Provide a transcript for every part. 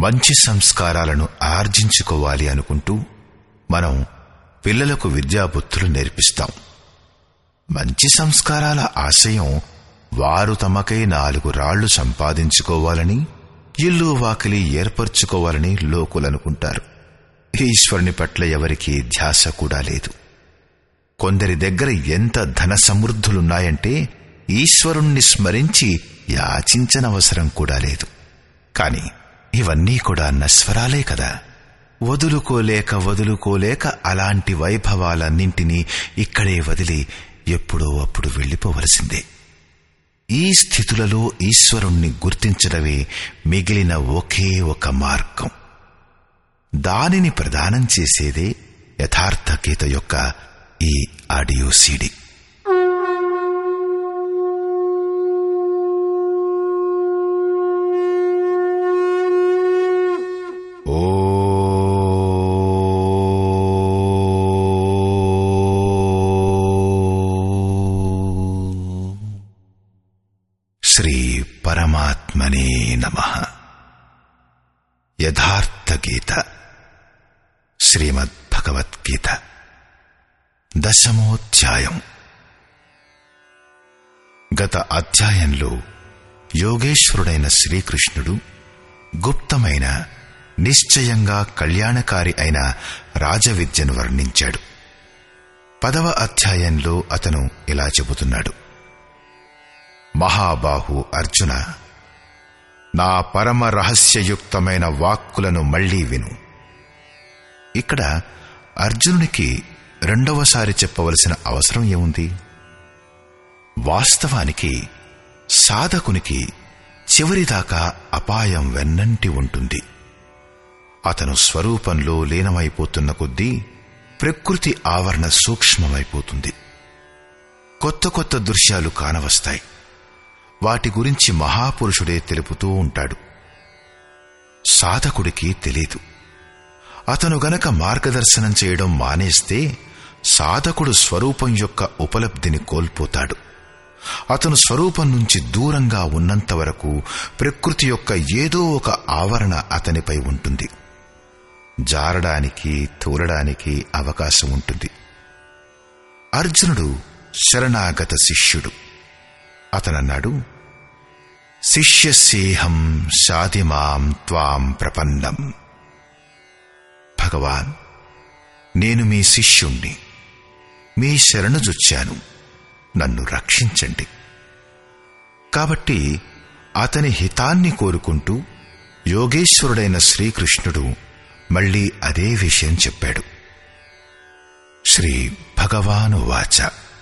మంచి సంస్కారాలను ఆర్జించుకోవాలి అనుకుంటూ మనం పిల్లలకు విద్యాబుద్ధులు నేర్పిస్తాం. మంచి సంస్కారాల ఆశయం వారు తమకై 4 రాళ్లు సంపాదించుకోవాలని, ఇల్లు వాకిలి ఏర్పరచుకోవాలని లోకులనుకుంటారు. ఈశ్వరుని పట్ల ఎవరికీ ధ్యాస కూడా లేదు. కొందరి దగ్గర ఎంత ధన సమృద్ధులున్నాయంటే ఈశ్వరుణ్ణి స్మరించి యాచించనవసరం కూడా లేదు. కాని ఇవన్నీ కూడా నశ్వరాలే కదా. వదులుకోలేక అలాంటి వైభవాలన్నింటినీ ఇక్కడే వదిలి ఎప్పుడో అప్పుడు వెళ్ళిపోవలసిందే. ఈ స్థితులలో ఈశ్వరుణ్ణి గుర్తించడమే మిగిలిన ఒకే ఒక మార్గం. దానిని ప్రదానం చేసేదే యథార్థ గీత యొక్క ఈ ఆడియో సీడీ. శ్రీ పరమాత్మనే నమః. యథార్థ గీత శ్రీమద్భగవద్గీత 10వ అధ్యాయం. గత అధ్యాయంలో యోగేశ్వరుడైన శ్రీకృష్ణుడు గుప్తమైన, నిశ్చయంగా కళ్యాణకారి అయిన రాజవిద్యను వర్ణించాడు. 10వ అధ్యాయంలో అతను ఇలా చెబుతున్నాడు: మహాబాహు అర్జున, నా పరమ రహస్యయుక్తమైన వాక్కులను మళ్లీ విను. ఇక్కడ అర్జునునికి రెండవసారి చెప్పవలసిన అవసరం ఏముంది? వాస్తవానికి సాధకునికి చివరిదాకా అపాయం వెన్నంటి ఉంటుంది. అతను స్వరూపంలో లీనమైపోతున్న కొద్దీ ప్రకృతి ఆవరణ సూక్ష్మమైపోతుంది. కొత్త కొత్త దృశ్యాలు కానవస్తాయి. వాటి గురించి మహాపురుషుడే తెలుపుతూ ఉంటాడు. సాధకుడికి తెలీదు. అతను గనక మార్గదర్శనం చేయడం మానేస్తే సాధకుడు స్వరూపం యొక్క ఉపలబ్ధిని కోల్పోతాడు. అతను స్వరూపం నుంచి దూరంగా ఉన్నంత వరకు ప్రకృతి యొక్క ఏదో ఒక ఆవరణ అతనిపై ఉంటుంది. జారడానికి, తూలడానికి అవకాశం ఉంటుంది. అర్జునుడు శరణాగత శిష్యుడు. అతనన్నాడు: శిష్యస్యేహం శాతిమాం త్వాం ప్రపన్నం. భగవాన్, నేను మీ శిష్యుణ్ణి, మీ శరణుజొచ్చాను, నన్ను రక్షించండి. కాబట్టి అతని హితాన్ని కోరుకుంటూ యోగేశ్వరుడైన శ్రీకృష్ణుడు మళ్లీ అదే విషయం చెప్పాడు. శ్రీ భగవానువాచ: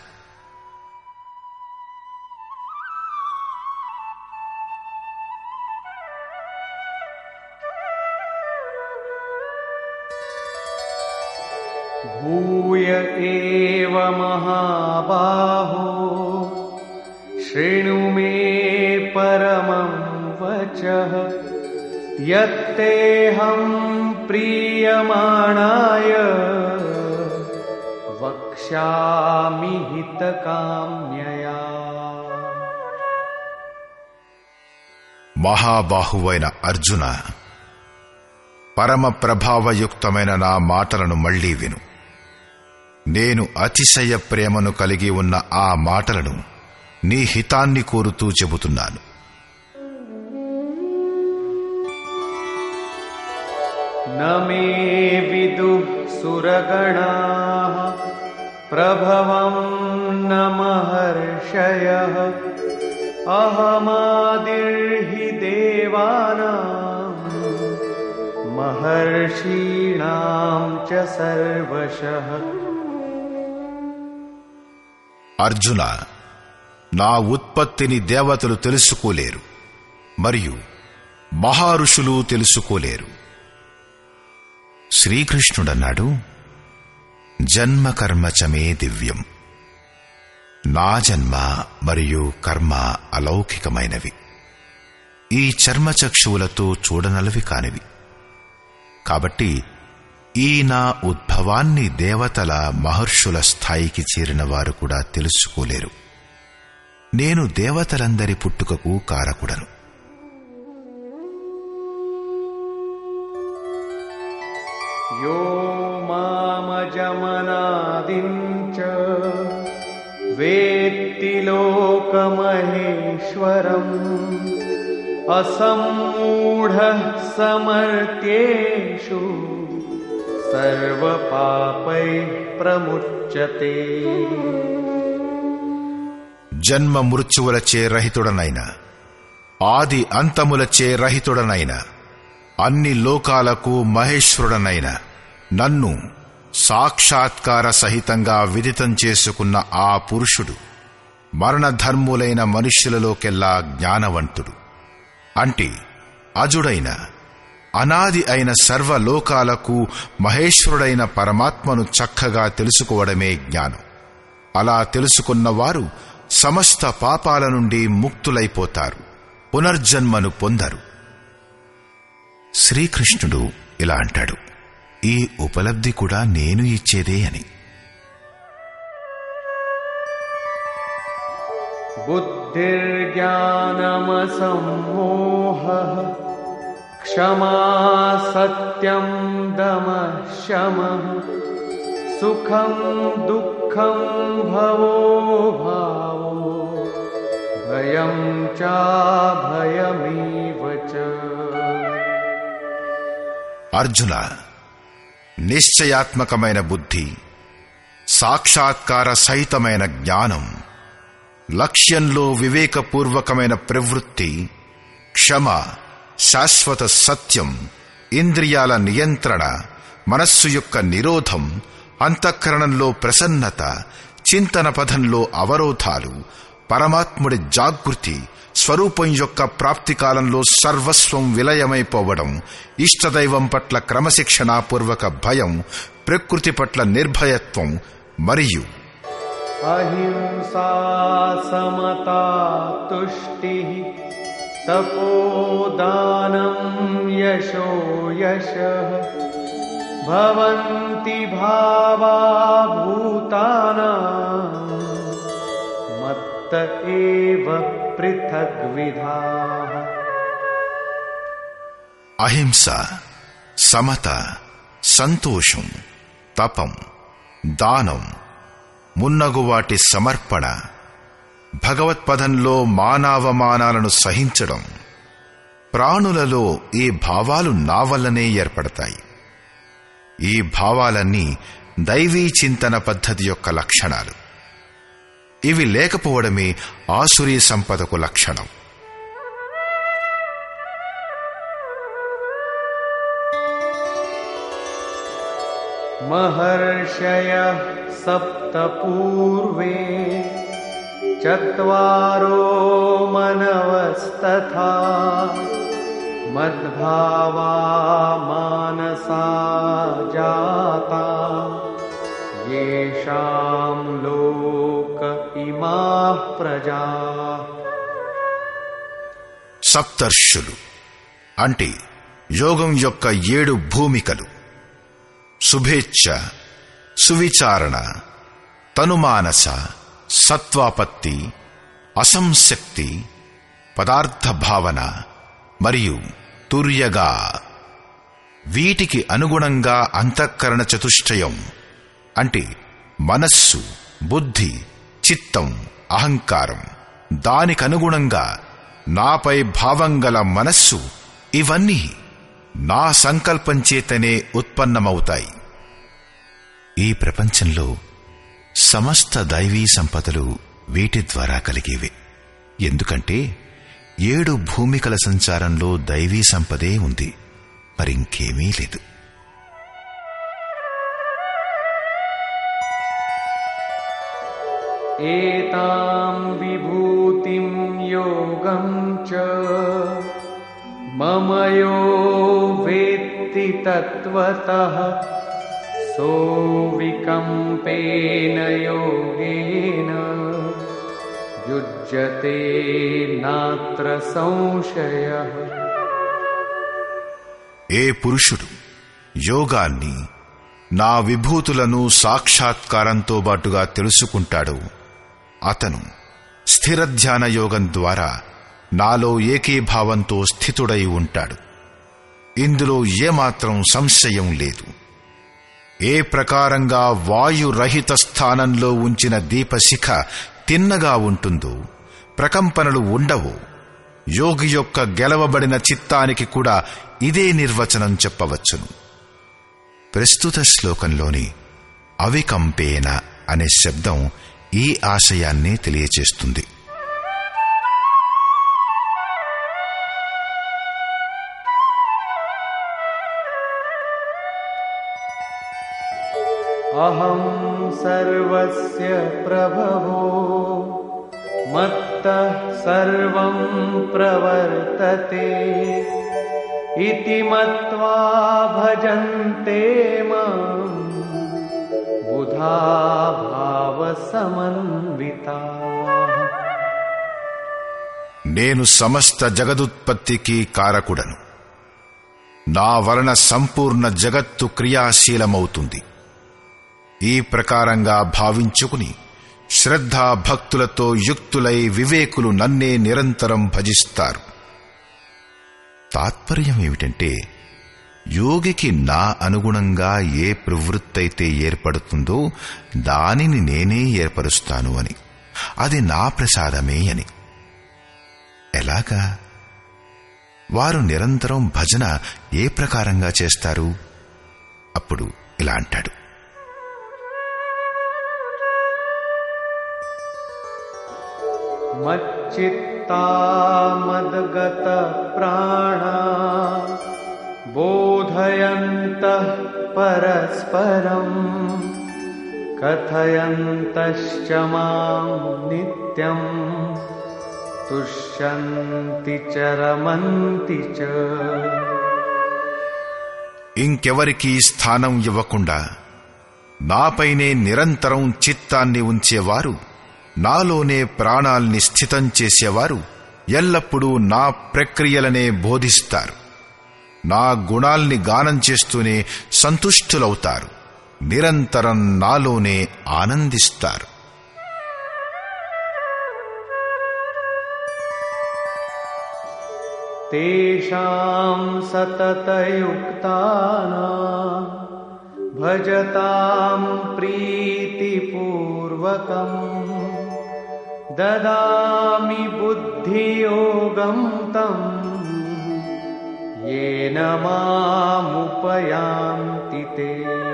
భూయ ఏవ మహాబాహో శృణు మే పరమం వచః యత్తేహం ప్రీయమాణాయ వక్ష్యామి హితకామ్యయా. మహాబాహువైన అర్జున, పరమ ప్రభావయుక్తమైన నా మాటలను మళ్లీ విను. నేను అతిశయ ప్రేమను కలిగి ఉన్న ఆ మాటలను నీ హితాన్ని కోరుతూ చెబుతున్నాను. నమే విదుః సురగణాః ప్రభవం న మహర్షయః అహమాదిర్హి దేవానాం మహర్షీణాం చ సర్వశః. అర్జున, నా ఉత్పత్తిని దేవతలు తెలుసుకోలేరు, మరియు మహారుషులు తెలుసుకోలేరు. శ్రీకృష్ణుడన్నాడు: జన్మకర్మ చ మే దివ్యం. నా జన్మ మరియు కర్మ అలౌకికమైనవి, ఈ చర్మచక్షువులతో చూడనలవి కానివి. కాబట్టి ఈ నా ఉద్భవాన్ని దేవతల, మహర్షుల స్థాయికి చేరిన వారు కూడా తెలుసుకోలేరు. నేను దేవతలందరి పుట్టుకకు కారకుడను. यो मामजमनादिं च वेत्ति लोकमहेश्वरम् असम्मूढः समर्थ्येषु सर्वपापैः प्रमुच्यते. జన్మ మృత్యువులచే రహితుడనైన ఆది అంతములచే రహితుడనైన అన్ని లోకాలకు మహేశ్వరుడనైన నన్ను సాక్షాత్కార సహితంగా విదితం చేసుకున్న ఆ పురుషుడు మరణధర్ములైన మనుష్యులలోకెల్లా జ్ఞానవంతుడు. అంటే అజుడైన అనాది అయిన సర్వలోకాలకు మహేశ్వరుడైన పరమాత్మను చక్కగా తెలుసుకోవడమే జ్ఞానం. అలా తెలుసుకున్నవారు సమస్త పాపాల నుండి ముక్తులైపోతారు, పునర్జన్మను పొందరు. శ్రీకృష్ణుడు ఇలా అంటాడు, ఈ ఉపలబ్ధి కూడా నేను ఇచ్చేదే అని. బుద్ధిర్జ్ఞానమసమ్మోహః క్షమా సత్యం దమః శమః సుఖం దుఃఖం భవో భావో భయం చాభయమేవ చ. అర్జున, నిశ్చయాత్మకమైన బుద్ధి, సాక్షాత్కార సహితమైన జ్ఞానం, లక్ష్యంలో వివేకపూర్వకమైన ప్రవృత్తి, క్షమ, శాశ్వత సత్యం, ఇంద్రియాల నియంత్రణ, మనస్సు యొక్క నిరోధం, అంతఃకరణంలో ప్రసన్నత, చింతన పథంలో అవరోధాలు, పరమాత్ముడి జాగృతి, స్వరూపం యొక్క ప్రాప్తి కాలంలో సర్వస్వం విలయమైపోవడం, ఇష్టదైవం పట్ల క్రమశిక్షణాపూర్వక భయం, ప్రకృతి పట్ల నిర్భయత్వం మరియు అహింసా సమతా తుష్టిః తపోదానం యశో యశః భవంతి భావా భూతానాం మత్త ఏవ పృథగ్విధాః. అహింస, సమత, సంతోషం, తపం, దానం మున్నగు వాటి సమర్పణ, భగవత్పదంలో మానావమానాలను సహించడం, ప్రాణులలో ఈ భావాలు నా వల్లనే ఏర్పడతాయి. ఈ భావాలన్నీ దైవీ చింతన పద్ధతి యొక్క లక్షణాలు. ఇవి లేకపోవడమే ఆసురీ సంపదకు లక్షణం. మహర్షయః సప్త పూర్వే చత్వారో మనవస్తథా మద్భావా మానసా జాతా యేషాం లోక ఇమాః ప్రజాః. సప్తర్షులు అంటే యోగం యొక్క 7 భూమికలు: శుభేచ్ఛ, సువిచారణ, తనుమానస, సత్వాపత్తి, అసంశక్తి, పదార్థ భావన మరియు తుర్యగా. వీటికి అనుగుణంగా అంతఃకరణ చతుష్టయం అంటే మనస్సు, బుద్ధి, చిత్తం, అహంకారం, దానికనుగుణంగా నాపై భావం గల మనస్సు, ఇవన్నీ నా సంకల్పం చేతనే ఉత్పన్నమవుతాయి. ఈ ప్రపంచంలో సమస్త దైవీ సంపదలు వీటి ద్వారా కలిగేవే. ఎందుకంటే 7 భూమికల సంచారంలో దైవీ సంపదే ఉంది, మరింకేమీ లేదు. ఏతాం విభూతిం యోగం చ మమ యో వేత్తి తత్వతః సోవికంపేన యోగేన యుజ్యతే నాత్ర సంశయః. ఏ పురుషుడు యోగాన్ని, నా విభూతులను సాక్షాత్కారంతో బాటుగా తెలుసుకుంటాడో అతను స్థిర ధ్యాన యోగం ద్వారా నాలో ఏకీభావంతో స్థితుడై ఉంటాడు. ఇందులో ఏమాత్రం సంశయం లేదు. ఏ ప్రకారంగా వాయురహిత స్థానంలో ఉంచిన దీపశిఖ తిన్నగా ఉంటుందో, ప్రకంపనలు ఉండవో, యోగి యొక్క గెలవబడిన చిత్తానికి కూడా ఇదే నిర్వచనం చెప్పవచ్చును. ప్రస్తుత శ్లోకంలోని అవికంపేన అనే శబ్దం ఈ ఆశయాన్ని తెలియచేస్తుంది. అహం సర్వస్య ప్రభవో మత్తః సర్వం ప్రవర్తతే ఇతి మత్వా భజంతే మాం బుధా భావ సమన్వితాః. నేను సమస్త జగదుత్పత్తికి కారకుడను. నా వలన సంపూర్ణ జగత్తు క్రియాశీలమవుతుంది. ఈ ప్రకారంగా భావించుకుని శ్రద్ధా భక్తులతో యుక్తులై వివేకులు నన్నే నిరంతరం భజిస్తారు. తాత్పర్యం ఏమిటంటే, యోగికి నా అనుగుణంగా ఏ ప్రవృత్తైతే ఏర్పడుతుందో దానిని నేనే ఏర్పరుస్తాను అని. అది నా ప్రసాదమే అని. ఎలాగా? వారు నిరంతరం భజన ఏ ప్రకారంగా చేస్తారు? అప్పుడు ఇలా అంటాడు: మచ్చిత్తా మద్గత ప్రాణా బోధయంతః పరస్పరం కథయంతశ్చ మాం నిత్యం తుష్యంతి చ రమంతి చ. ఇంకెవరికీ స్థానం ఇవ్వకుండా నాపైనే నిరంతరం చిత్తాన్ని ఉంచేవారు, నాలోనే ప్రాణాల్ని స్థితం చేసేవారు ఎల్లప్పుడూ నా ప్రక్రియలనే బోధిస్తారు. నా గుణాల్ని గానం చేస్తూనే సంతుష్టులవుతారు. నిరంతరం నాలోనే ఆనందిస్తారు. తేషాం సతతయుక్తానాం భజతాం ప్రీతిపూర్వకం దదామి బుద్ధియోగం తం యేన మాముపయాంతి తే.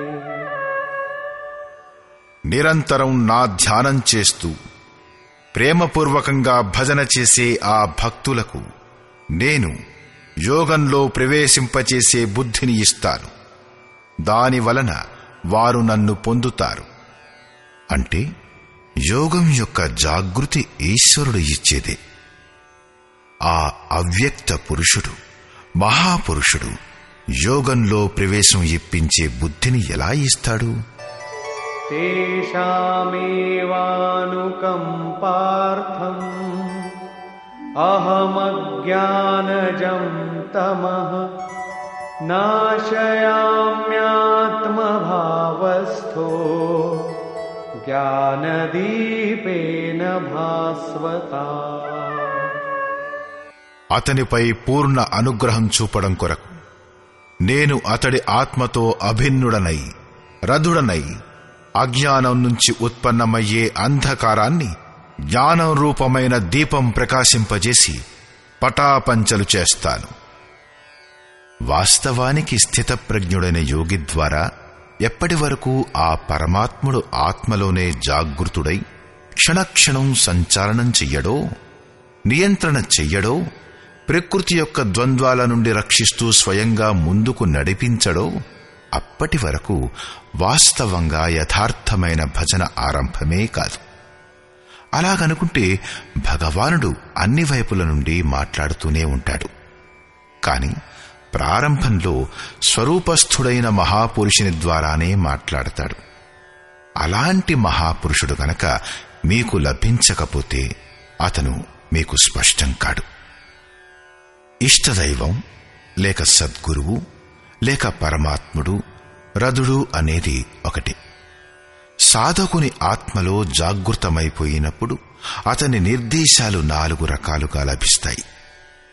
నిరంతరం నా ధ్యానం చేస్తూ ప్రేమపూర్వకంగా భజన చేసే ఆ భక్తులకు నేను యోగంలో ప్రవేశింపచేసే బుద్ధిని ఇస్తాను. దానివలన వారు నన్ను పొందుతారు. అంటే యోగం యొక్క జాగృతి ఈశ్వరుడు ఇచ్చేదే. ఆ అవ్యక్త పురుషుడు, మహాపురుషుడు యోగంలో ప్రవేశం ఇప్పించే బుద్ధిని ఎలా ఇస్తాడు? తేషామేవానుకంపార్థం అహమజ్ఞానజం తమః నాశయామ్యాత్మభావస్థో జ్ఞానదీపేన భాస్వతా. అతనిపై పూర్ణ అనుగ్రహం చూపడం కొరకు నేను అతడి ఆత్మతో అభిన్నుడనై, రథుడనై, అజ్ఞానం నుంచి ఉత్పన్నమయ్యే అంధకారాన్ని జ్ఞానం రూపమైన దీపం ప్రకాశింపజేసి పటాపంచలు చేస్తాను. వాస్తవానికి స్థితప్రజ్ఞుడైన యోగి ద్వారా ఎప్పటి వరకు ఆ పరమాత్ముడు ఆత్మలోనే జాగృతుడై క్షణక్షణం సంచాలనం చెయ్యడో, నియంత్రణ చెయ్యడో, ప్రకృతి యొక్క ద్వంద్వాల నుండి రక్షిస్తూ స్వయంగా ముందుకు నడిపించడో, అప్పటి వరకు వాస్తవంగా యథార్థమైన భజన ఆరంభమే కాదు. అలాగనుకుంటే భగవానుడు అన్ని వైపుల నుండి మాట్లాడుతూనే ఉంటాడు. కాని ప్రారంభంలో స్వరూపస్థుడైన మహాపురుషుని ద్వారానే మాట్లాడతాడు. అలాంటి మహాపురుషుడు గనక మీకు లభించకపోతే అతను మీకు స్పష్టం కాడు. ఇష్టదైవం లేక సద్గురువు లేక పరమాత్ముడు, రథుడు అనేది ఒకటి. సాధకుని ఆత్మలో జాగృతమైపోయినప్పుడు అతని నిర్దేశాలు 4 రకాలుగా లభిస్తాయి.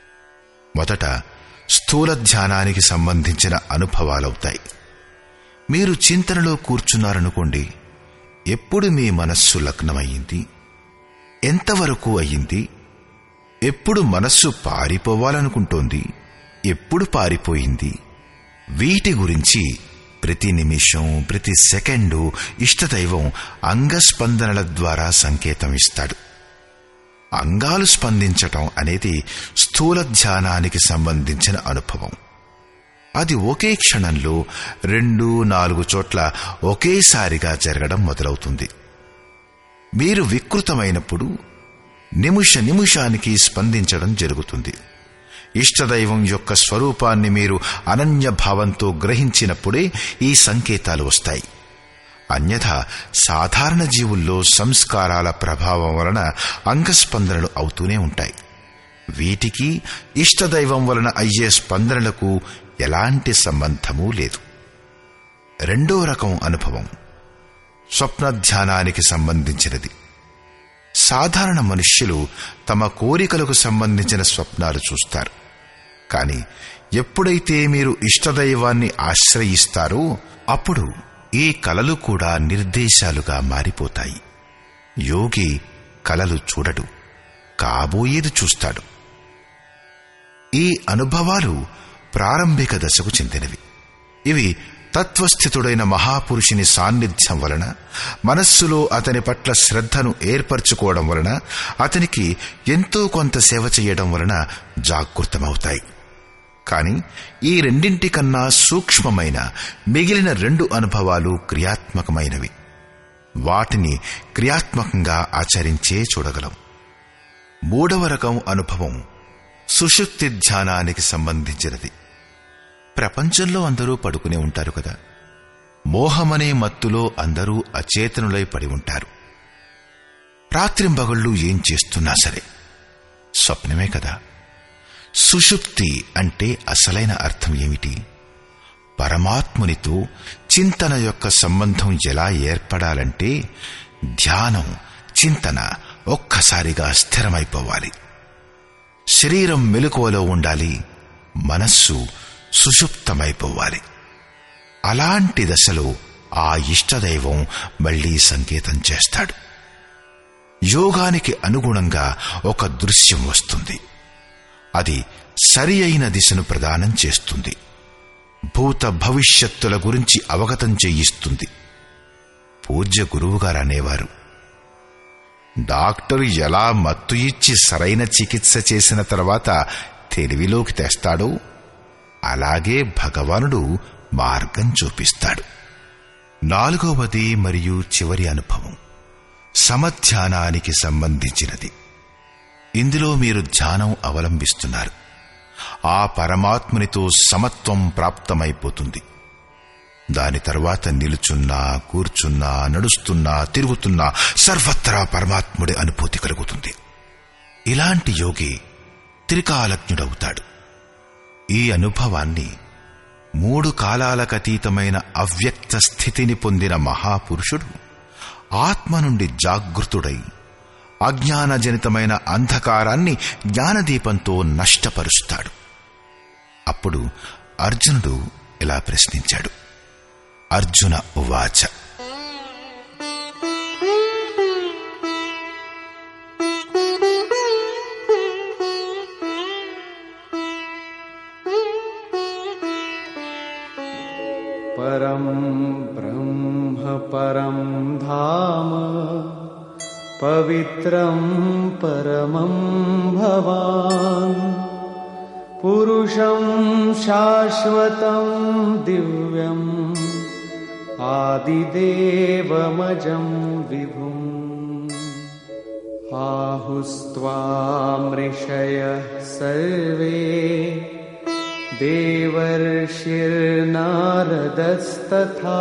మొదట స్థూల ధ్యానానికి సంబంధించిన అనుభవాలవుతాయి. మీరు చింతనలో కూర్చున్నారనుకోండి, ఎప్పుడు మీ మనస్సు లగ్నమయ్యింది, ఎంతవరకు అయ్యింది, ఎప్పుడు మనస్సు పారిపోవాలనుకుంటోంది, ఎప్పుడు పారిపోయింది, వీటి గురించి ప్రతి నిమిషం, ప్రతి సెకండు ఇష్టదైవం అంగస్పందనల ద్వారా సంకేతం ఇస్తాడు. అంగాలు స్పందించటం అనేది స్థూల ధ్యానానికి సంబంధించిన అనుభవం. అది ఒకే క్షణంలో 2-4 చోట్ల ఒకేసారిగా జరగడం మొదలవుతుంది. మీరు వికృతమైనప్పుడు నిమిష నిమిషానికి స్పందించడం జరుగుతుంది. ఇష్టదైవం యొక్క స్వరూపాన్ని మీరు అనన్య భావంతో గ్రహించినప్పుడే ఈ సంకేతాలు వస్తాయి. అన్యథా సాధారణ జీవుల్లో సంస్కారాల ప్రభావం వలన అంగస్పందనలు అవుతూనే ఉంటాయి. వీటికి ఇష్టదైవం వలన అయ్యే స్పందనలకు ఎలాంటి సంబంధమూ లేదు. రెండో రకం అనుభవం స్వప్న ధ్యానానికి సంబంధించినది. సాధారణ మనుష్యులు తమ కోరికలకు సంబంధించిన స్వప్నాలు చూస్తారు. కానీ ఎప్పుడైతే మీరు ఇష్టదైవాన్ని ఆశ్రయిస్తారో అప్పుడు ఈ కలలు కూడా నిర్దేశాలుగా మారిపోతాయి. యోగి కలలు చూడడు, కాబోయేది చూస్తాడు. ఈ అనుభవాలు ప్రారంభిక దశకు చెందినవి. ఇవి తత్వస్థితుడైన మహాపురుషుని సాన్నిధ్యం వలన, మనస్సులో అతని పట్ల శ్రద్ధను ఏర్పరచుకోవడం వలన, అతనికి ఎంతో కొంత సేవ చేయడం వలన జాగృతమవుతాయి. కాని ఈ రెండింటికన్నా సూక్ష్మమైన మిగిలిన 2 అనుభవాలు క్రియాత్మకమైనవి. వాటిని క్రియాత్మకంగా ఆచరించే చూడగలం. మూడవ రకం అనుభవం సుషుప్తి ధ్యానానికి సంబంధించినది. ప్రపంచంలో అందరూ పడుకునే ఉంటారు కదా. మోహమనే మత్తులో అందరూ అచేతనులై పడి ఉంటారు. రాత్రింబగళ్ళు ఏం చేస్తున్నా సరే స్వప్నమే కదా. సుషుప్తి అంటే అసలైన అర్థం ఏమిటి? పరమాత్మునితో చింతన యొక్క సంబంధం ఎలా ఏర్పడాలంటే ధ్యానం, చింతన ఒక్కసారిగా స్థిరమైపోవాలి. శరీరం మెలకువలో ఉండాలి, మనస్సు సుషుప్తమైపోవాలి. అలాంటి దశలో ఆ ఇష్టదైవం మళ్లీ సంకేతం చేస్తాడు. యోగానికి అనుగుణంగా ఒక దృశ్యం వస్తుంది. అది సరి అయిన దిశను ప్రదానం చేస్తుంది. భూత భవిష్యత్తుల గురించి అవగతం చేయిస్తుంది. పూజ్య గురువుగారు అనేవారు, డాక్టరు ఎలా మత్తు ఇచ్చి సరైన చికిత్స చేసిన తర్వాత తెలివిలోకి తెస్తాడో అలాగే భగవానుడు మార్గం చూపిస్తాడు. 4వది మరియు చివరి అనుభవం సమధ్యానానికి సంబంధించినది. ఇందులో మీరు ధ్యానం అవలంబిస్తున్నారు. ఆ పరమాత్మునితో సమత్వం ప్రాప్తమైపోతుంది. దాని తర్వాత నిలుచున్నా, కూర్చున్నా, నడుస్తున్నా, తిరుగుతున్నా సర్వత్రా పరమాత్ముడి అనుభూతి కలుగుతుంది. ఇలాంటి యోగి త్రికాలజ్ఞుడవుతాడు. ఈ అనుభవాన్ని 3 కాలాలకతీతమైన అవ్యక్త స్థితిని పొందిన మహాపురుషుడు ఆత్మ నుండి జాగృతుడై అజ్ఞానజనితమైన అంధకారాన్ని జ్ఞానదీపంతో నష్టపరుస్తాడు. అప్పుడు అర్జునుడు ఇలా ప్రశ్నించాడు. అర్జున ఉవాచ, పరం బ్రహ్మ పరం ధామ పవిత్రం పరమం భవాన్ పురుషం శాశ్వతం దివ్యం ఆదిదేవమజం విభుం ఆహుస్త్వామృషయః సర్వే దేవర్షిర్నారదస్తథా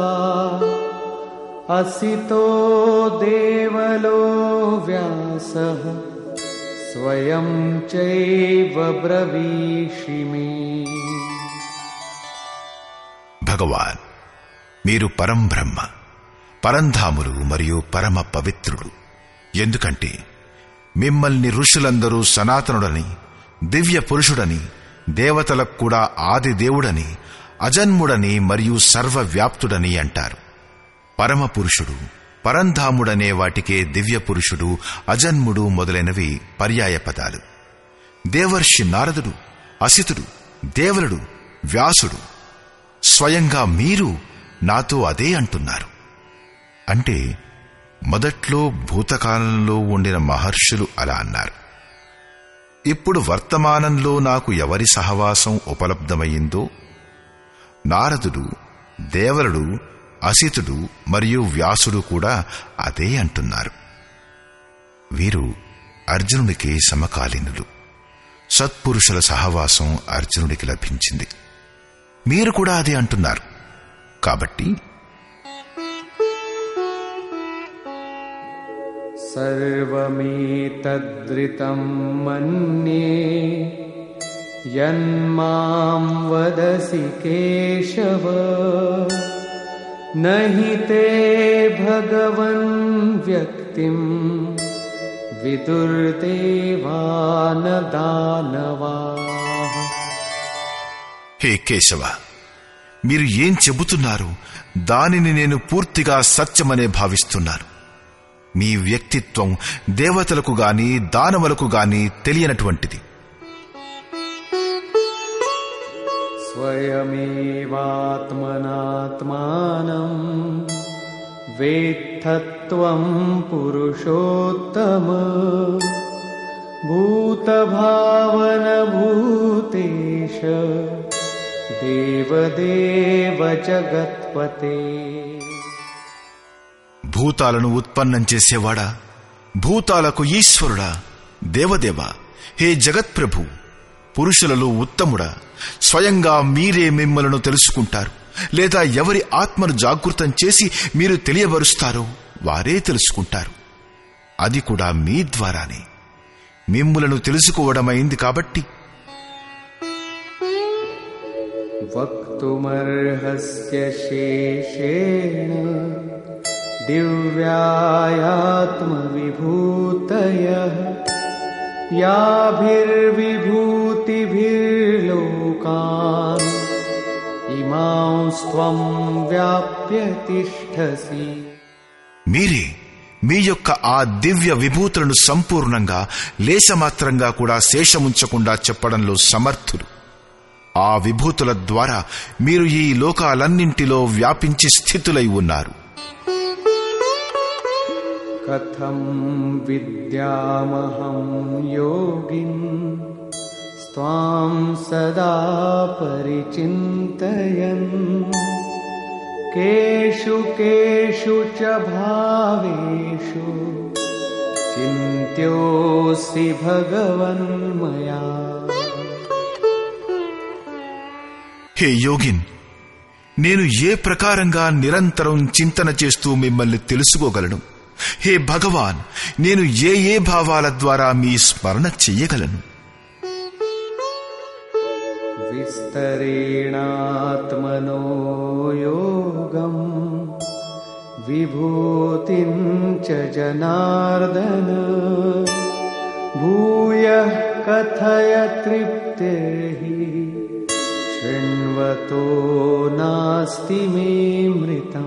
అసితో దేవలో వ్యాసః స్వయం చైవ బ్రవీషిమే. భగవాన్, మీరు పరం బ్రహ్మ, పరంధాములు మరియు పరమ పవిత్రుడు. ఎందుకంటే మిమ్మల్ని ఋషులందరూ సనాతనుడని, దివ్య పురుషుడని, దేవతలకు కూడా ఆది దేవుడని, అజన్ముడని మరియు సర్వవ్యాప్తుడని అంటారు. పరమపురుషుడు, పరంధాముడనే వాటికే దివ్య పురుషుడు, అజన్ముడు మొదలైనవి పర్యాయ పదాలు. దేవర్షి నారదుడు, అసితుడు, దేవలుడు, వ్యాసుడు స్వయంగా మీరు నాతో అదే అంటున్నారు. అంటే మొదట్లో భూతకాలంలో ఉండిన మహర్షులు అలా అన్నారు. ఇప్పుడు వర్తమానంలో నాకు ఎవరి సహవాసం ఉపలబ్ధమయ్యిందో నారదుడు, దేవలుడు, అసితుడు మరియు వ్యాసుడు కూడా అదే అంటున్నారు. వీరు అర్జునుడికి సమకాలీనులు. సత్పురుషుల సహవాసం అర్జునుడికి లభించింది. మీరు కూడా అదే అంటున్నారు. కాబట్టి సర్వమేతద్రితం మన్యే యన్మాం వదసి కేశవ నహి తే భగవన్ వ్యక్తిం విదుర్దేవాన దానవాః. హే కేశవ, మీరు ఏం చెబుతున్నారు దానిని నేను పూర్తిగా సత్యమనే భావిస్తున్నాను. మీ వ్యక్తిత్వం దేవతలకు గాని దానవులకు గాని తెలియనటువంటిది. స్వయమేవాత్మనాత్మానం వేత్తత్వం పురుషోత్తమ భూతభావన భూతేశ దేవదేవ జగత్పతే. భూతాలను ఉత్పన్నం చేసేవాడా, భూతాలకు ఈశ్వరుడా, దేవదేవ, హే జగత్ప్రభు, పురుషులలో ఉత్తముడా, స్వయంగా మీరే మిమ్మలను తెలుసుకుంటారు, లేదా ఎవరి ఆత్మను జాగృతం చేసి మీరు తెలియబరుస్తారో వారే తెలుసుకుంటారు. అది కూడా మీ ద్వారానే. మిమ్ములను తెలుసుకోవడమైంది కాబట్టి వక్తుమర్హస్య శేషేణ దివ్యాయాత్మవిభూతయః యాభిర్విభూతిభిర్లోకాన్ ఇమాంస్త్వం వ్యాప్య తిష్ఠసి. మీరే మీ యొక్క ఆ దివ్య విభూతులను సంపూర్ణంగా లేశమాత్రంగా కూడా శేషముంచకుండా చెప్పడంలో సమర్థులు. ఆ విభూతుల ద్వారా మీరు ఈ లోకాలన్నింటిలో వ్యాపించి స్థితులై ఉన్నారు. కథం విద్యామహం యోగిన్ స్త్వాం సదా పరిచింతయన్ కేషు కేషు చ భావేషు చింత్యోసి భగవన్మయా. హే యోగిన్, నేను ఏ ప్రకారంగా నిరంతరం చింతన చేస్తూ మిమ్మల్ని తెలుసుకోగలను? హే భగవాన్, నేను ఏ ఏ భావాల ద్వారా మీ స్మరణ చెయ్యగలను? విస్తరేణాత్మనో యోగం విభూతిం చ జనార్దన భూయః కథయ తృప్తిర్హి శృణ్వతో నాస్తి మే మృతం.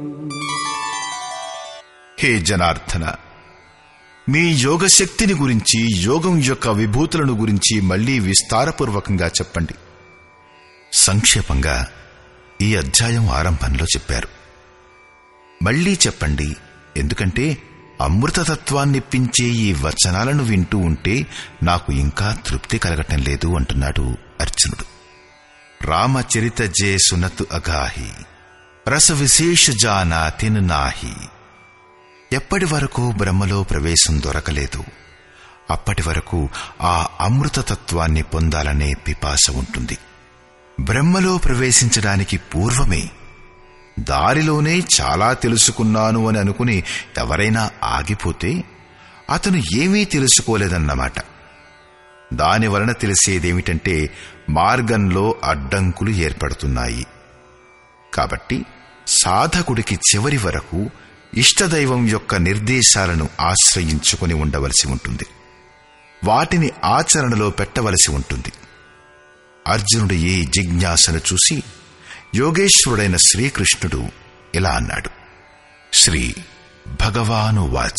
హే జనార్దన, మీ యోగశక్తిని గురించి, యోగం యొక్క విభూతులను గురించి మళ్లీ విస్తారపూర్వకంగా చెప్పండి. సంక్షేపంగా ఈ అధ్యాయం ఆరంభంలో చెప్పారు. మళ్లీ చెప్పండి, ఎందుకంటే అమృతతత్వాన్నిప్పించే ఈ వచనాలను వింటూ ఉంటే నాకు ఇంకా తృప్తి కలగటం లేదు అంటున్నాడు అర్జునుడు. రామచరిత జే సునతు అగాహి రస విశేష జానా తిన్ నాహి. ఎప్పటి వరకు బ్రహ్మలో ప్రవేశం దొరకలేదు అప్పటి వరకు ఆ అమృతతత్వాన్ని పొందాలనే పిపాస ఉంటుంది. బ్రహ్మలో ప్రవేశించడానికి పూర్వమే దారిలోనే చాలా తెలుసుకున్నాను అని అనుకుని ఎవరైనా ఆగిపోతే అతను ఏమీ తెలుసుకోలేదన్నమాట. దానివలన తెలిసేదేమిటంటే మార్గంలో అడ్డంకులు ఏర్పడుతున్నాయి. కాబట్టి సాధకుడికి చివరి వరకు ఇష్టదైవం యొక్క నిర్దేశాలను ఆశ్రయించుకుని ఉండవలసి ఉంటుంది. వాటిని ఆచరణలో పెట్టవలసి ఉంటుంది. అర్జునుడు ఈ జిజ్ఞాసను చూసి యోగేశ్వరుడైన శ్రీకృష్ణుడు ఇలా అన్నాడు. శ్రీ భగవానువాచ.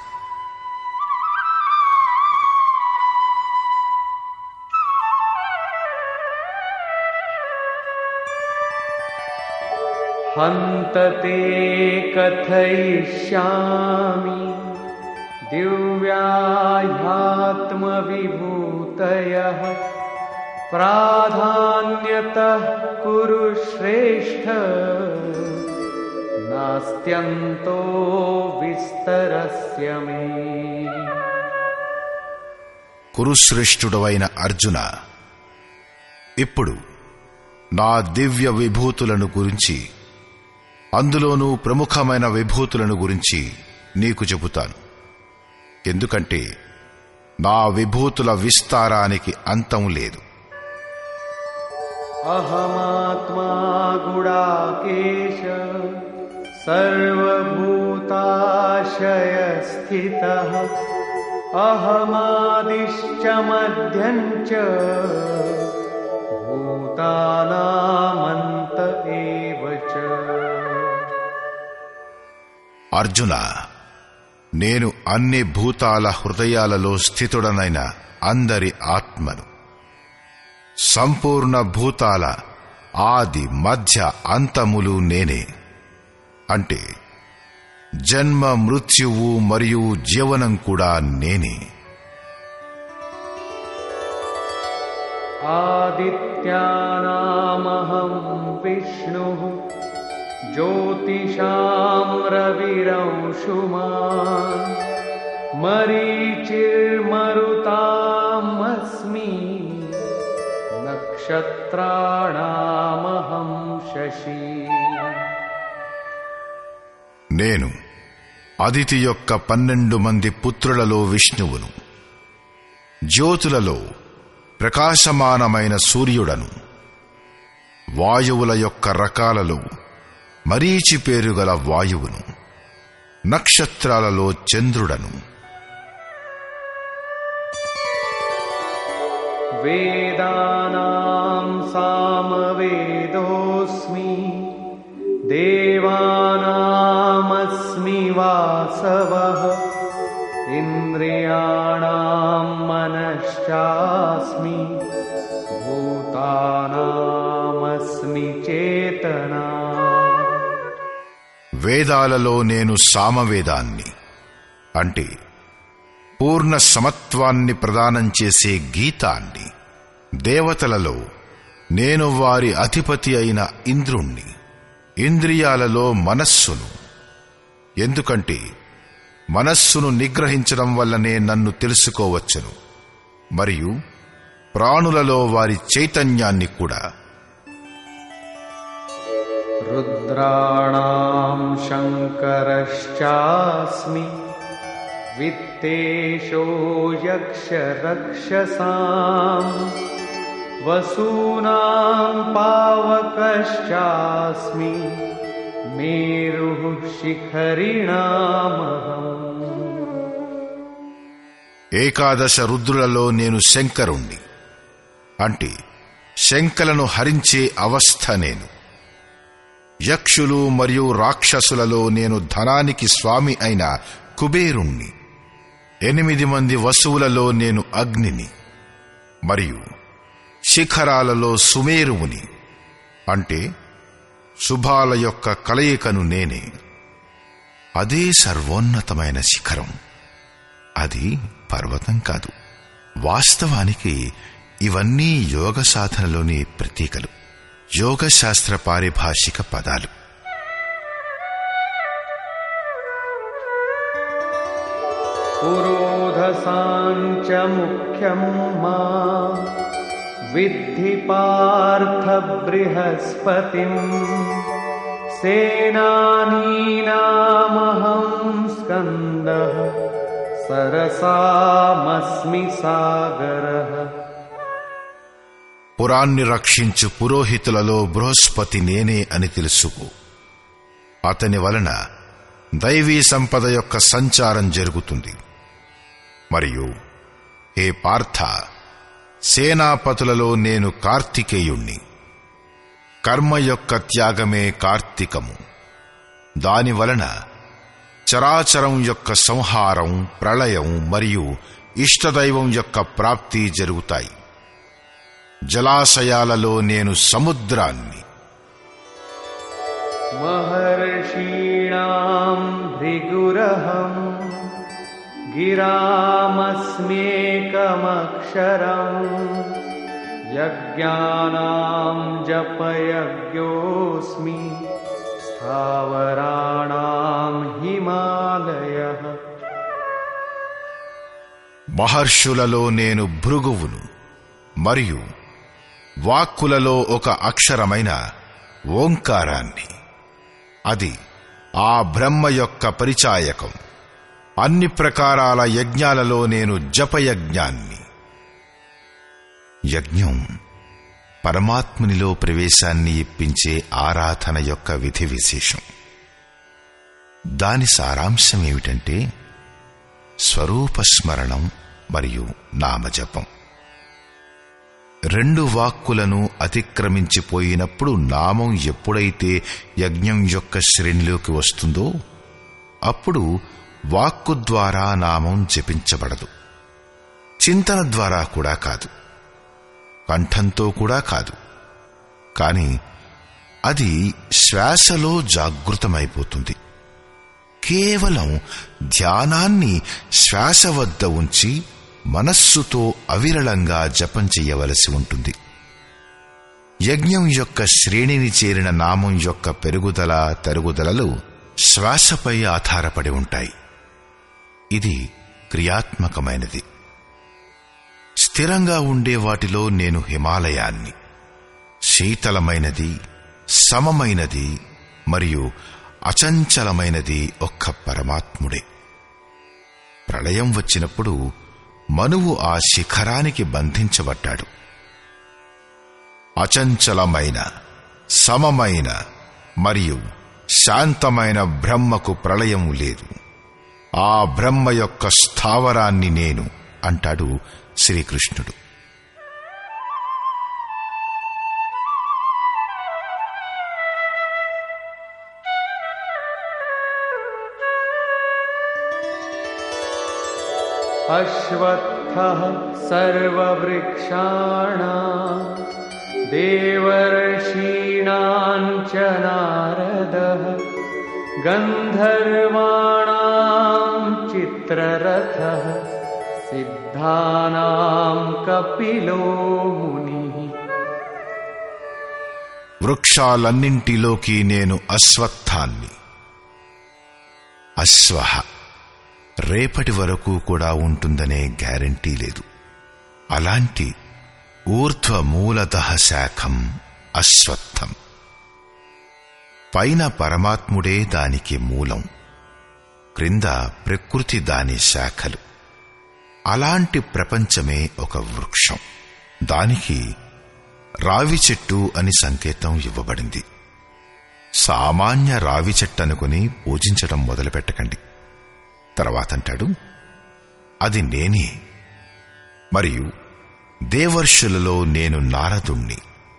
హంతతే కథయిష్యామి దివ్యాధ్యాత్మవిభూతయః ప్రాధాన్యతః కురు శ్రేష్ఠ నాస్త్యంతో విస్తరస్య మే. కురుశ్రేష్ఠుడవైన అర్జున, ఇప్పుడు నా దివ్య విభూతులను గురించి, అందులోనూ ప్రముఖమైన విభూతులను గురించి నీకు చెబుతాను. ఎందుకంటే నా విభూతుల విస్తారానికి అంతం లేదు. అహమాత్మా గుడాకేశ సర్వభూతాశయస్థితః అహమాదిశ్చ మధ్యం చ భూతానామంత ఏవ చ. అర్జున, నేను అన్ని భూతాల హృదయాలలో స్థితుడనైన అందరి ఆత్మను. సంపూర్ణ భూతాల ఆది మధ్య అంతములు నేనే. అంటే జన్మ మృత్యువు మరియు జీవనం కూడా నేనే. ఆదిత్యానామహం విష్ణుః జ్యోతిషాం రవిరంశుమాన్ మరీచిర్మరుతామస్మి నక్షత్రాణామహం శశి. నేను అదితి యొక్క 12 మంది పుత్రులలో విష్ణువును, జ్యోతులలో ప్రకాశమానమైన సూర్యుడను, వాయువుల యొక్క రకాలలో మరీచి పేరుగల వాయువును, నక్షత్రాలలో చంద్రుడను. వేదానాం సామవేదోస్మి దేవానామస్మి వాసవః ఇంద్రియాణాం మనశ్చాస్మి భూతానామస్మి చేతనా. వేదాలలో నేను సామవేదాన్ని, అంటే పూర్ణ సమత్వాన్ని ప్రదానం చేసే గీతాన్ని. దేవతలలో నేను వారి అధిపతి అయిన ఇంద్రుణ్ణి, ఇంద్రియాలలో మనస్సును. ఎందుకంటే మనస్సును నిగ్రహించడం వల్లనే నన్ను తెలుసుకోవచ్చును, మరియు ప్రాణులలో వారి చైతన్యాన్ని కూడా. రుద్రాణాం శంకరశ్చాస్మి విత్తేషో యక్షరక్షసాం వసూనాం పావకశ్చాస్మి మేరుః శిఖరిణామహం. ఏకాదశ రుద్రులలో నేను శంకరుణ్ణి, అంటే శంకలను హరించే అవస్థ నేను. యక్షులు మరియు రాక్షసులలో నేను ధనానికి స్వామి అయిన కుబేరుణ్ణి. 8 మంది వసువులలో నేను అగ్నిని, మరియు శిఖరాలలో సుమేరువుని, అంటే శుభాల యొక్క కలయికను నేనే. అదే సర్వోన్నతమైన శిఖరం. అది పర్వతం కాదు. వాస్తవానికి ఇవన్నీ యోగ సాధనలోని ప్రతీకలు, యోగశాస్త్ర పారిభాషిక పదాలు. పురోధసాంచ ముఖ్యం మా విద్ధి పార్థ బృహస్పతిం సేనానీనామహం స్కందః సరసామస్మి సాగరః. పురాన్ని రక్షించు పురోహితులలో బృహస్పతి నేనే అని తెలుసుకో. అతని వలన దైవీ సంపద యొక్క సంచారం జరుగుతుంది. మరియు హే పార్థ, సేనాపతులలో నేను కార్తికేయుణ్ణి. కర్మ యొక్క త్యాగమే కార్తీకము. దానివలన చరాచరం యొక్క సంహారం, ప్రళయం మరియు ఇష్టదైవం యొక్క ప్రాప్తి జరుగుతాయి. జలాశయాలలో నేను సముద్రాన్ని, మహర్షీణాం భృగురహం గిరామస్మ్యేకమక్షరం యజ్ఞానాం జపయజ్ఞోస్మి స్థావరాణాం హిమాలయః. మహర్షులలో నేను భృగువును మరియు వాక్కులలో ఒక అక్షరమైన ఓంకారాన్ని. అది ఆ బ్రహ్మ యొక్క పరిచాయకం. అన్ని ప్రకారాల యజ్ఞాలలో నేను జపయజ్ఞాన్ని. యజ్ఞం పరమాత్మునిలో ప్రవేశాన్ని ఇప్పించే ఆరాధన యొక్క విధి విశేషం. దాని సారాంశమేమిటంటే స్వరూపస్మరణం మరియు నామజపం. రెండు వాక్కులను అతిక్రమించిపోయినప్పుడు నామం ఎప్పుడైతే యజ్ఞం యొక్క శ్రేణిలోకి వస్తుందో అప్పుడు వాక్కు ద్వారా నామం జపించబడదు. చింతన ద్వారా కూడా కాదు, కంఠంతో కూడా కాదు. కాని అది శ్వాసలో జాగృతమైపోతుంది. కేవలం ధ్యానాన్ని శ్వాస వద్ద ఉంచి మనస్సుతో అవిరళంగా జపం చెయ్యవలసి ఉంటుంది. యజ్ఞం యొక్క శ్రేణిని చేరిన నామం యొక్క పెరుగుదల తరుగుదలలు శ్వాసపై ఆధారపడి ఉంటాయి. ఇది క్రియాత్మకమైనది. స్థిరంగా ఉండే వాటిలో నేను హిమాలయాన్ని. శీతలమైనది, సమమైనది మరియు అచంచలమైనది ఒక్క పరమాత్ముడే. ప్రళయం వచ్చినప్పుడు మనువు ఆ శిఖరానికి బంధించబడ్డాడు. అచంచలమైన, సమమైన మరియు శాంతమైన బ్రహ్మకు ప్రళయం లేదు. ఆ బ్రహ్మ యొక్క స్థావరాన్ని నేను అంటాడు శ్రీకృష్ణుడు. అశ్వత్థః సర్వవృక్షాణాం దేవర్షీణాం చ నారదః గంధర్వాణాం చిత్రరథః సిద్ధానాం కపిలో మునిః. వృక్షాలన్నింటిలోకి నేను అశ్వత్థాన్ని. అశ్వః రేపటి వరకు కూడా ఉంటుందనే గ్యారంటీ లేదు. అలాంటి ఊర్ధ్వమూలతః శాఖం అశ్వత్థం. పైన పరమాత్ముడే దానికి మూలం, క్రింద ప్రకృతి దాని శాఖలు. అలాంటి ప్రపంచమే ఒక వృక్షం. దానికి రావి చెట్టు అని సంకేతం ఇవ్వబడింది. సామాన్య రావి చెట్టు అనుకుని పూజించడం మొదలుపెట్టకండి. తర్వాతంటాడు, అది నేనే. మరియు దేవర్షులలో నేను నారదుణ్ణి.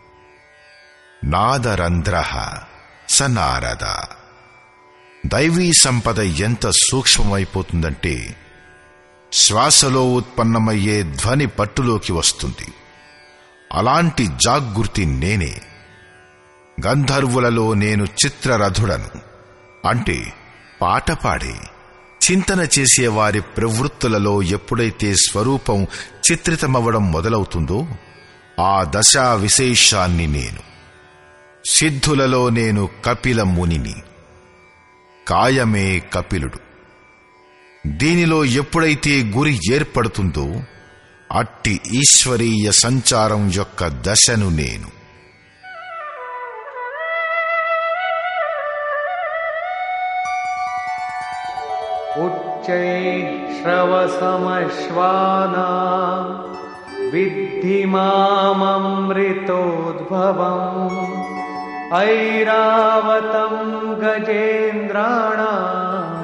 నాదరంధ్రః స నారద. దైవీ సంపద ఎంత సూక్ష్మమైపోతుందంటే శ్వాసలో ఉత్పన్నమయ్యే ధ్వని పట్టులోకి వస్తుంది. అలాంటి జాగృతి నేనే. గంధర్వులలో నేను చిత్రరథుడను. అంటే పాట పాడే, చింతన చేసే వారి ప్రవృత్తులలో ఎప్పుడైతే స్వరూపం చిత్రితమవ్వడం మొదలవుతుందో ఆ దశా విశేషాన్ని నేను. సిద్ధులలో నేను కపిల మునిని. కాయమే కపిలుడు. దీనిలో ఎప్పుడైతే గురి ఏర్పడుతుందో అట్టి ఈశ్వరీయ సంచారం యొక్క దశను నేను. ఉచ్చైః శ్రవసమశ్వానాం విద్ధి మామమృతోద్భవం ఐరావతం గజేంద్రాణాం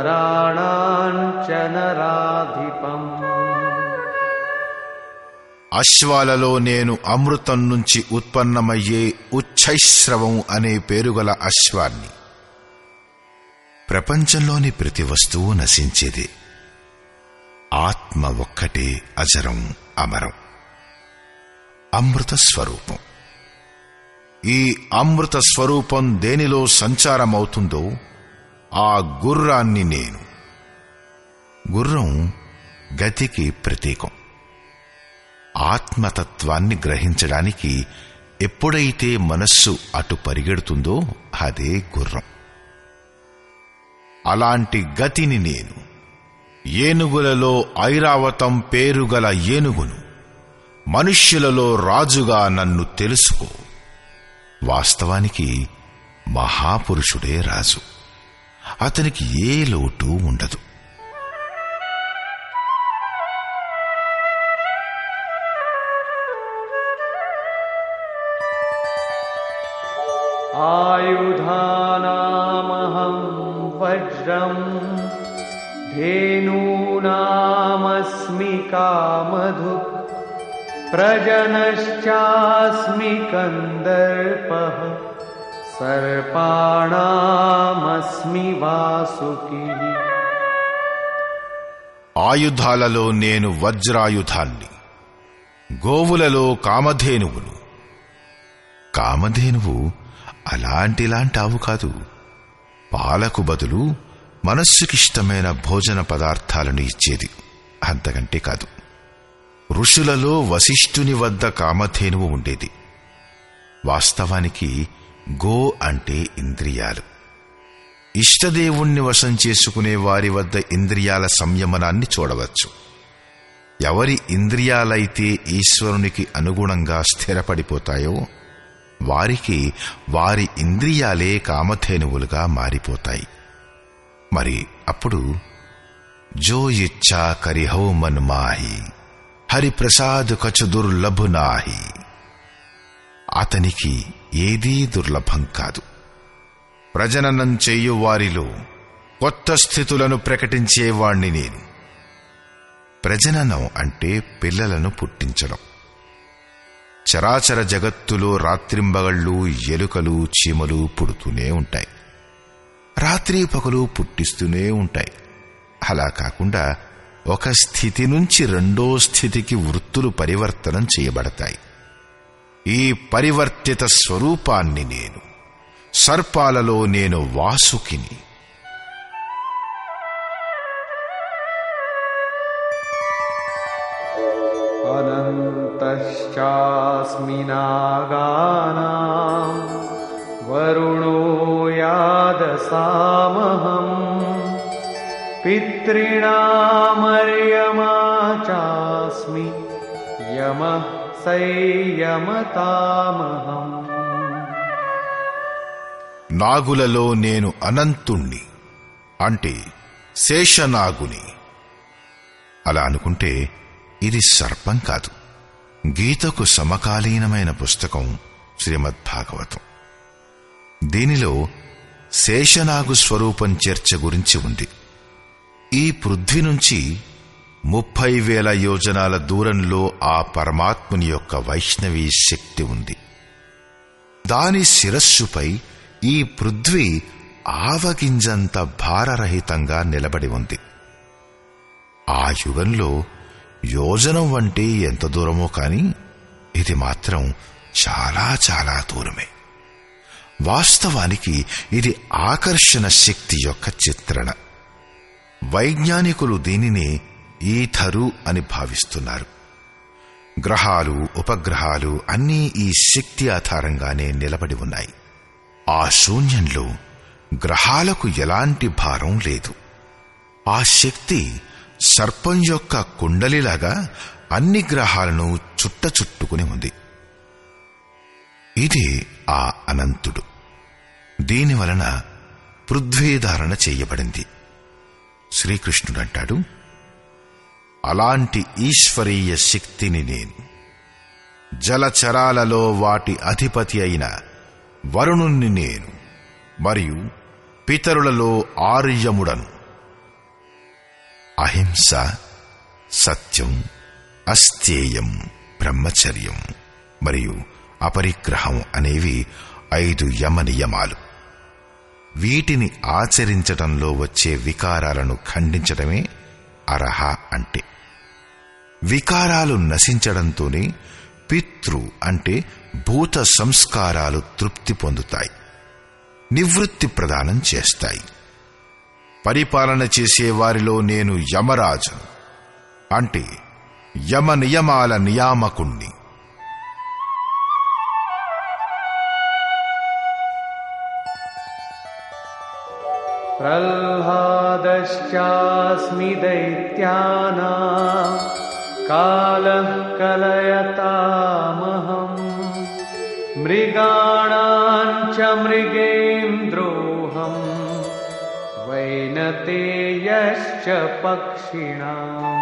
నరాణాం చ నరాధిపం. అశ్వాలలో నేను అమృతం నుంచి ఉత్పన్నమయ్యే ఉచ్ఛైశ్రవం అనే పేరుగల అశ్వాన్ని. ప్రపంచంలోని ప్రతి వస్తువు నశించేదే, ఆత్మ ఒక్కటే అజరం అమరం, అమృత స్వరూపం. ఈ అమృత స్వరూపం దేనిలో సంచారమవుతుందో ఆ గుర్రాన్ని నేను. గుర్రం గతికి ప్రతీకం. ఆత్మతత్వాన్ని గ్రహించడానికి ఎప్పుడైతే మనస్సు అటు పరిగెడుతుందో అదే గుర్రం. అలాంటి గతిని నేను. ఏనుగులలో ఐరావతం పేరుగల ఏనుగును. మనుష్యులలో రాజుగా నన్ను తెలుసుకో. వాస్తవానికి మహాపురుషుడే రాజు. అతనికి ఏ లోటు ఉండదు. ఆయుధానామహం వజ్రం ధేనూనామస్మి కామధు ప్రజనశ్చాస్మి కందర్పః సర్పాణామస్మి వాసుకి. ఆయుధాలలో నేను వజ్రాయుధాన్ని, గోవులలో కామధేనువును. కామధేనువు అలాంటిలాంటి ఆవు కాదు. పాలకు బదులు మనస్సుకిష్టమైన భోజన పదార్థాలను ఇచ్చేది, అంతకంటే కాదు. ఋషులలో వశిష్ఠుని వద్ద కామధేనువు ఉండేది. వాస్తవానికి గో అంటే ఇంద్రియాలు. ఇష్టదేవుణ్ణి వశం చేసుకునే వారి వద్ద ఇంద్రియాల సంయమనాన్ని చూడవచ్చు. ఎవరి ఇంద్రియాలైతే ఈశ్వరునికి అనుగుణంగా స్థిరపడిపోతాయో వారికి వారి ఇంద్రియాలే కామధేనువులుగా మారిపోతాయి. మరి అప్పుడు జో ఇచ్చా కరిహౌ మన్ మాహి హరిప్రసాద్ కచు దుర్లభు నాహి. అతనికి ఏదీ దుర్లభం కాదు. ప్రజననం చెయ్యువారిలో కొత్త స్థితులను ప్రకటించేవాణ్ణి నేను. ప్రజననం అంటే పిల్లలను పుట్టించడం. చరాచర జగత్తులో రాత్రింబగళ్ళు ఎలుకలు చీమలు పుడుతూనే ఉంటాయి. రాత్రి పగలు పుట్టిస్తూనే ఉంటాయి. అలా కాకుండా ఒక స్థితి నుంచి రెండో స్థితికి వృత్తులు పరివర్తనం చేయబడతాయి. ఈ పరివర్తిత స్వరూపాన్ని నేను. సర్పాలలో నేను వాసుకిని. అనంతశ్చాస్మి నాగానాం వరుణో యాదసామహం పితॄణామర్యమా చాస్మి యమః సంయమతామహం. నాగులలో నేను అనంతుణ్ణి, అంటే శేషనాగుని. అలా అనుకుంటే ఇది సర్పం కాదు. గీతకు సమకాలీనమైన పుస్తకం శ్రీమద్భాగవతం. దీనిలో శేషనాగు స్వరూపం చర్చ గురించి ఉంది. ఈ పృథ్వీ నుంచి 30,000 యోజనాల దూరంలో ఆ పరమాత్ముని యొక్క వైష్ణవీ శక్తి ఉంది. దాని శిరస్సుపై ఈ పృథ్వీ ఆవగింజంత భారరహితంగా నిలబడి ఉంది. ఆ యుగంలో యోజనం అంటే ఎంత దూరమో కాని ఇది మాత్రం చాలా చాలా దూరమే. వాస్తవానికి ఇది ఆకర్షణ శక్తి యొక్క చిత్రణ. వైజ్ఞానికులు దీనిని ఈథరు అని భావిస్తున్నారు. గ్రహాలు ఉపగ్రహాలు అన్నీ ఈ శక్తి ఆధారంగానే నిలబడి ఉన్నాయి. ఆ శూన్యంలో గ్రహాలకు ఎలాంటి భారం లేదు. ఆ శక్తి సర్పం యొక్క కుండలిలాగా అన్ని గ్రహాలను చుట్టుకుని ఉంది. ఇదే ఆ అనంతుడు. దీనివలన పృథ్వీధారణ చెయ్యబడింది. శ్రీకృష్ణుడంటాడు, అలాంటి ఈశ్వరీయ శక్తిని నేను. జలచరాలలో వాటి అధిపతి అయిన వరుణుణ్ణి నేను, మరియు పితరులలో ఆర్యముడను. అహింస, సత్యం, అస్థేయం, బ్రహ్మచర్యం మరియు అపరిగ్రహం అనేవి 5 యమ నియమాలు. వీటిని ఆచరించటంలో వచ్చే వికారాలను ఖండించడమే అర్హ అంటే. వికారాలు నశించడంతోనే పితృ అంటే భూత సంస్కారాలు తృప్తి పొందుతాయి, నివృత్తి ప్రదానం చేస్తాయి. పరిపాలన చేసే వారిలో నేను యమరాజు అంటే యమ నియమాల నియామకుణ్ణి. ప్రహ్లాదశ్చాస్మి దైత్యానాం కాలః కలయతామహం మృగాణాం చ మృగేంద్రోహం వైనతేయశ్చ పక్షిణాం.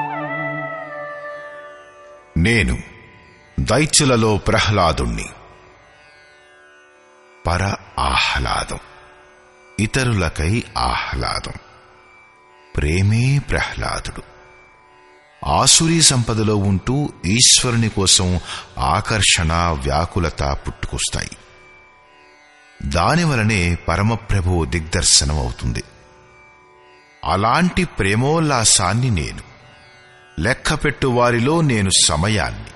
నేను దైత్యులలో ప్రహ్లాదుణ్ణి. పర ఆహ్లాదం, ఇతరులకై ఆహ్లాదం, ప్రేమే ప్రహ్లాదుడు. ఆసురీ సంపదలో ఉంటూ ఈశ్వరుని కోసం ఆకర్షణ, వ్యాకులత పుట్టుకొస్తాయి. దానివలనే పరమప్రభువు దిగ్దర్శనం అవుతుంది. అలాంటి ప్రేమోల్లాసాన్ని నేను. లెక్కపెట్టు వారిలో నేను సమయాన్ని.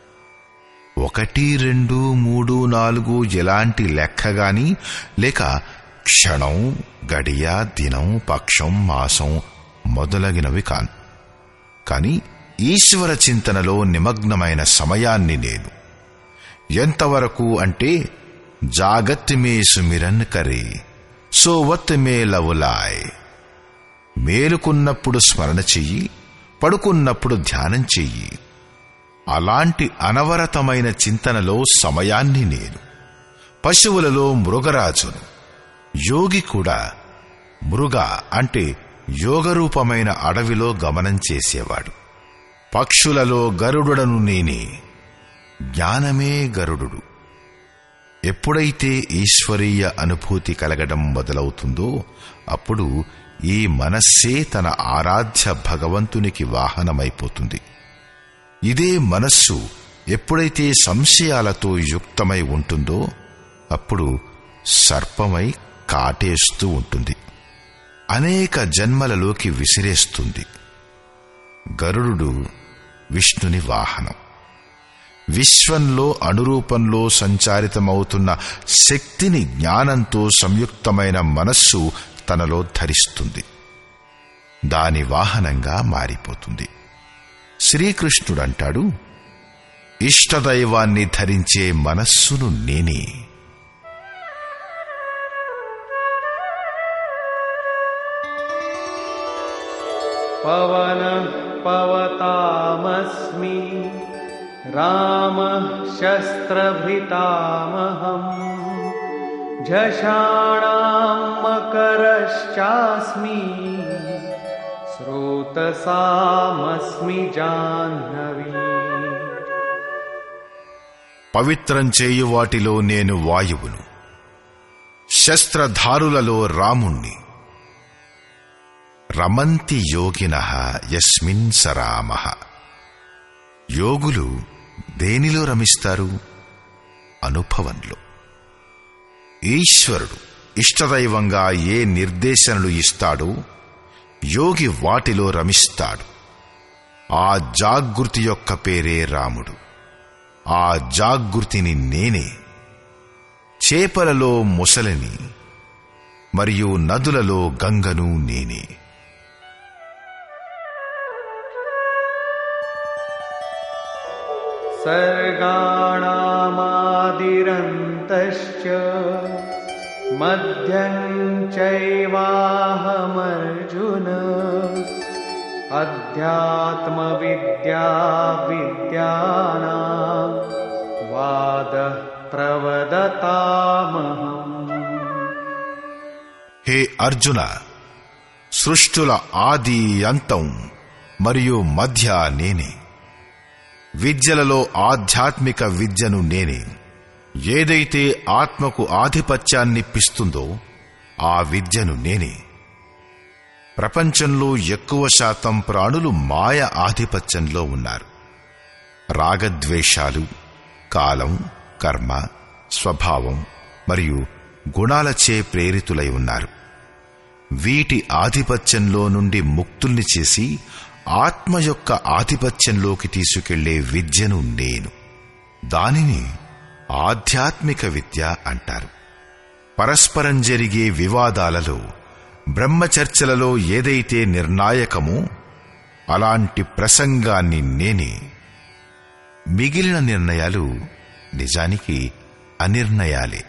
1, 2, 3, 4 ఎలాంటి లెక్కగాని, లేక క్షణం, గడియ, దినం, పక్షం, మాసం మొదలగినవి కాను. కాని ఈశ్వర చింతనలో నిమగ్నమైన సమయాన్ని నేను. ఎంతవరకు అంటే జాగత్ మే సుమిరన్ కరే సోవత్ మే లవులాయ్. మేలుకున్నప్పుడు స్మరణ చెయ్యి, పడుకున్నప్పుడు ధ్యానం చెయ్యి. అలాంటి అనవరతమైన చింతనలో సమయాన్ని నేను. పశువులలో మృగరాజును. యోగి కూడా మృగ అంటే యోగరూపమైన అడవిలో గమనం చేసేవాడు. పక్షులలో గరుడను నేనే. జ్ఞానమే గరుడు. ఎప్పుడైతే ఈశ్వరీయ అనుభూతి కలగడం మొదలవుతుందో అప్పుడు ఈ మనస్సే తన ఆరాధ్య భగవంతునికి వాహనమైపోతుంది. ఇదే మనస్సు ఎప్పుడైతే సంశయాలతో యుక్తమై ఉంటుందో అప్పుడు సర్పమై కాటేస్తూ ఉంటుంది, అనేక జన్మలలోకి విసిరేస్తుంది. గరుడు విష్ణుని వాహనం. విశ్వంలో అనురూపంలో సంచారితమవుతున్న శక్తిని జ్ఞానంతో సంయుక్తమైన మనస్సు తనలో ధరిస్తుంది, దాని వాహనంగా మారిపోతుంది. శ్రీకృష్ణుడంటాడు, ఇష్టదైవాన్ని ధరించే మనస్సును నేనే. పవనః పవతామస్మి రామః శస్త్రభృతామహం ఝషాణాం మకరశ్చాస్మి స్రోతసామస్మి జాహ్నవీ. పవిత్రం చేయు వాటిలో నేను వాయువును, శస్త్రధారులలో రాముణ్ణి. రమంతి యోగినః యస్మిన్ సరామః. యోగులు దేనిలో రమిస్తారు? అనుభవంలో. ఈశ్వరుడు ఇష్టదైవంగా ఏ నిర్దేశనలు ఇస్తాడో యోగి వాటిలో రమిస్తాడు. ఆ జాగృతి యొక్క పేరే రాముడు. ఆ జాగృతిని నేనే. చేపలలో మొసలిని మరియు నదులలో గంగను నేనే. సర్గాణామాదిరంతశ్చ మధ్యం చైవాహమర్జున అధ్యాత్మ విద్యా విద్యానాం వాదః ప్రవదతామహం. హే అర్జున, సృష్టుల ఆది అంతం మరియు మధ్య నేనే. విద్యలలో ఆధ్యాత్మిక విద్యను నేనే. ఏదైతే ఆత్మకు ఆధిపత్యాన్నిప్పిస్తుందో ఆ విద్యను నేనే. ప్రపంచంలో ఎక్కువ శాతం ప్రాణులు మాయ ఆధిపత్యంలో ఉన్నారు. రాగద్వేషాలు, కాలం, కర్మ, స్వభావం మరియు గుణాలచే ప్రేరితులై ఉన్నారు. వీటి ఆధిపత్యంలో నుండి ముక్తుల్ని చేసి ఆత్మ యొక్క ఆధిపత్యంలోకి తీసుకెళ్లే విద్యను నేను. దానిని ఆధ్యాత్మిక విద్య అంటారు. పరస్పరం జరిగే వివాదాలలో, బ్రహ్మచర్చలలో ఏదైతే నిర్ణాయకమో అలాంటి ప్రసంగాన్ని నేనే. మిగిలిన నిర్ణయాలు నిజానికి అనిర్ణయాలే.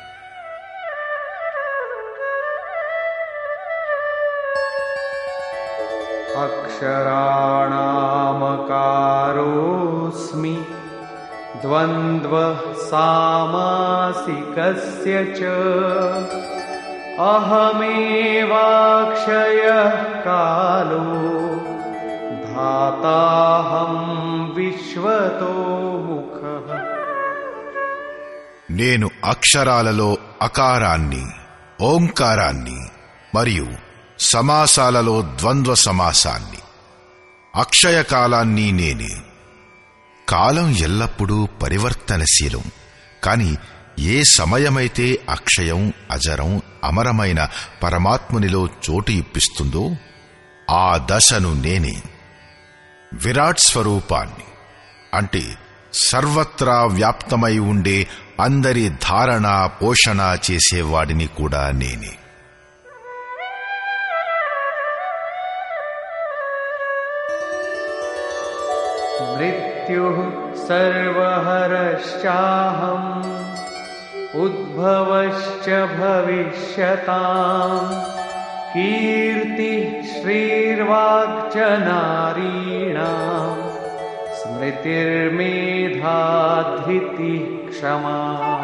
అక్షరాణామకారోస్మి ద్వంద్వః సామాసికస్య చ అహమేవాక్షయః కాలో ధాతాహం విశ్వతో ముఖః. నేను అక్షరాలలో అకారాన్ని, ఓంకారాన్ని మరియు సమాసాలలో ద్వంద్వ సమాసాన్ని. అక్షయకాలాన్ని నేనే. కాలం ఎల్లప్పుడూ పరివర్తనశీలం. కాని ఏ సమయమైతే అక్షయం, అజరం, అమరమైన పరమాత్మునిలో చోటు ఇప్పిస్తుందో ఆ దశను నేనే. విరాట్ స్వరూపాన్ని అంటే సర్వత్రా వ్యాప్తమై ఉండే అందరి ధారణ, పోషణ చేసేవాడిని కూడా నేనే. మృత్యుః సర్వహరశ్చాహం ఉద్భవశ్చ భవిష్యతాం కీర్తిః శ్రీర్వాక్చ నారీణాం స్మృతిర్మేధా ధృతిః క్షమా.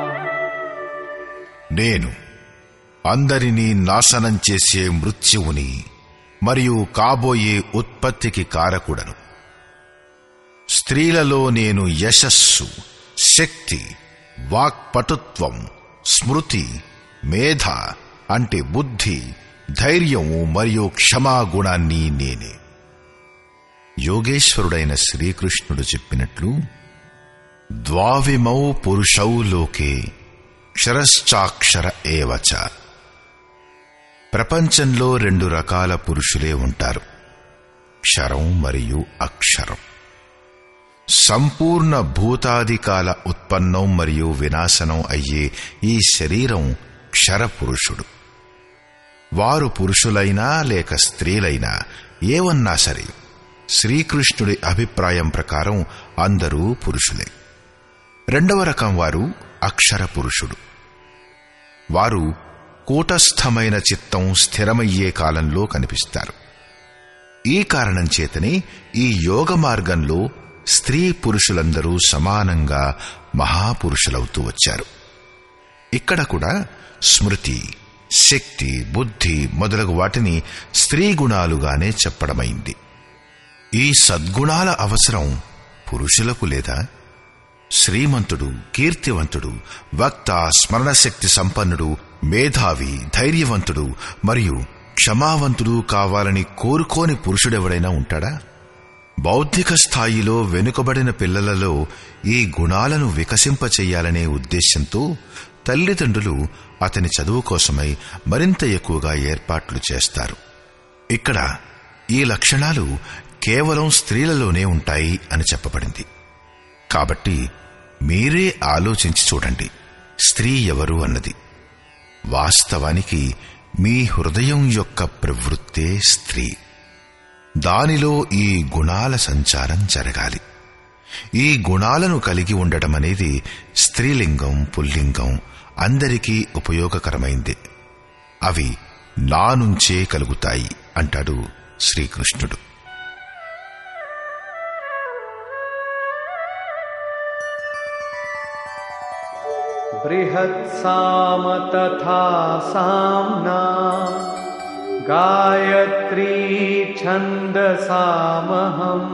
నేను అందరినీ నాశనం చేసే మృత్యువుని మరియు కాబోయే ఉత్పత్తికి కారకుడను. స్త్రీలలో నేను యశస్సు, శక్తి, వాక్పటుత్వం, స్మృతి, మేధ అంటే బుద్ధి, ధైర్యం మరియు క్షమాగుణాన్ని నేనే. యోగేశ్వరుడైన శ్రీకృష్ణుడు చెప్పినట్లు, ద్వావిమౌ పురుషౌ లోకే క్షరశ్చాక్షర ఏవచ. ప్రపంచంలో 2 రకాల పురుషులే ఉంటారు, క్షరం మరియు అక్షరం. సంపూర్ణ భూతాదికాల ఉత్పన్నం మరియు వినాశనం అయ్యే ఈ శరీరం క్షరపురుషుడు. వారు పురుషులైనా లేక స్త్రీలైనా ఏవన్నా సరే, శ్రీకృష్ణుడి అభిప్రాయం ప్రకారం అందరూ పురుషులే. 2వ రకం వారు అక్షర పురుషుడు. వారు కూటస్థమైన చిత్తం స్థిరమయ్యే కాలంలో కనిపిస్తారు. ఈ కారణం చేతనే ఈ యోగ మార్గంలో స్త్రీ పురుషులందరూ సమానంగా మహాపురుషులవుతూ వచ్చారు. ఇక్కడ కూడా స్మృతి, శక్తి, బుద్ధి మొదలగు వాటిని స్త్రీ గుణాలుగానే చెప్పడమైంది. ఈ సద్గుణాల అవసరం పురుషులకు లేదా? శ్రీమంతుడు, కీర్తివంతుడు, వక్త, స్మరణశక్తి సంపన్నుడు, మేధావి, ధైర్యవంతుడు మరియు క్షమావంతుడు కావాలని కోరుకోని పురుషుడెవడైనా ఉంటాడా? బౌద్ధిక స్థాయిలో వెనుకబడిన పిల్లలలో ఈ గుణాలను వికసింపచెయ్యాలనే ఉద్దేశంతో తల్లిదండ్రులు అతని చదువు కోసమై మరింత ఎక్కువగా ఏర్పాట్లు చేస్తారు. ఇక్కడ ఈ లక్షణాలు కేవలం స్త్రీలలోనే ఉంటాయి అని చెప్పబడింది. కాబట్టి మీరే ఆలోచించి చూడండి, స్త్రీ ఎవరు అన్నది. వాస్తవానికి మీ హృదయం యొక్క ప్రవృత్తే స్త్రీ. దానిలో ఈ గుణాల సంచారం జరగాలి. ఈ గుణాలను కలిగి ఉండటం అనేది స్త్రీలింగం, పుల్లింగం అందరికీ ఉపయోగకరమైంది. అవి నా నుంచే కలుగుతాయి అంటాడు శ్రీకృష్ణుడు. బృహత్సామ తథా సామ్నా గాయత్రీ ఛందసామహం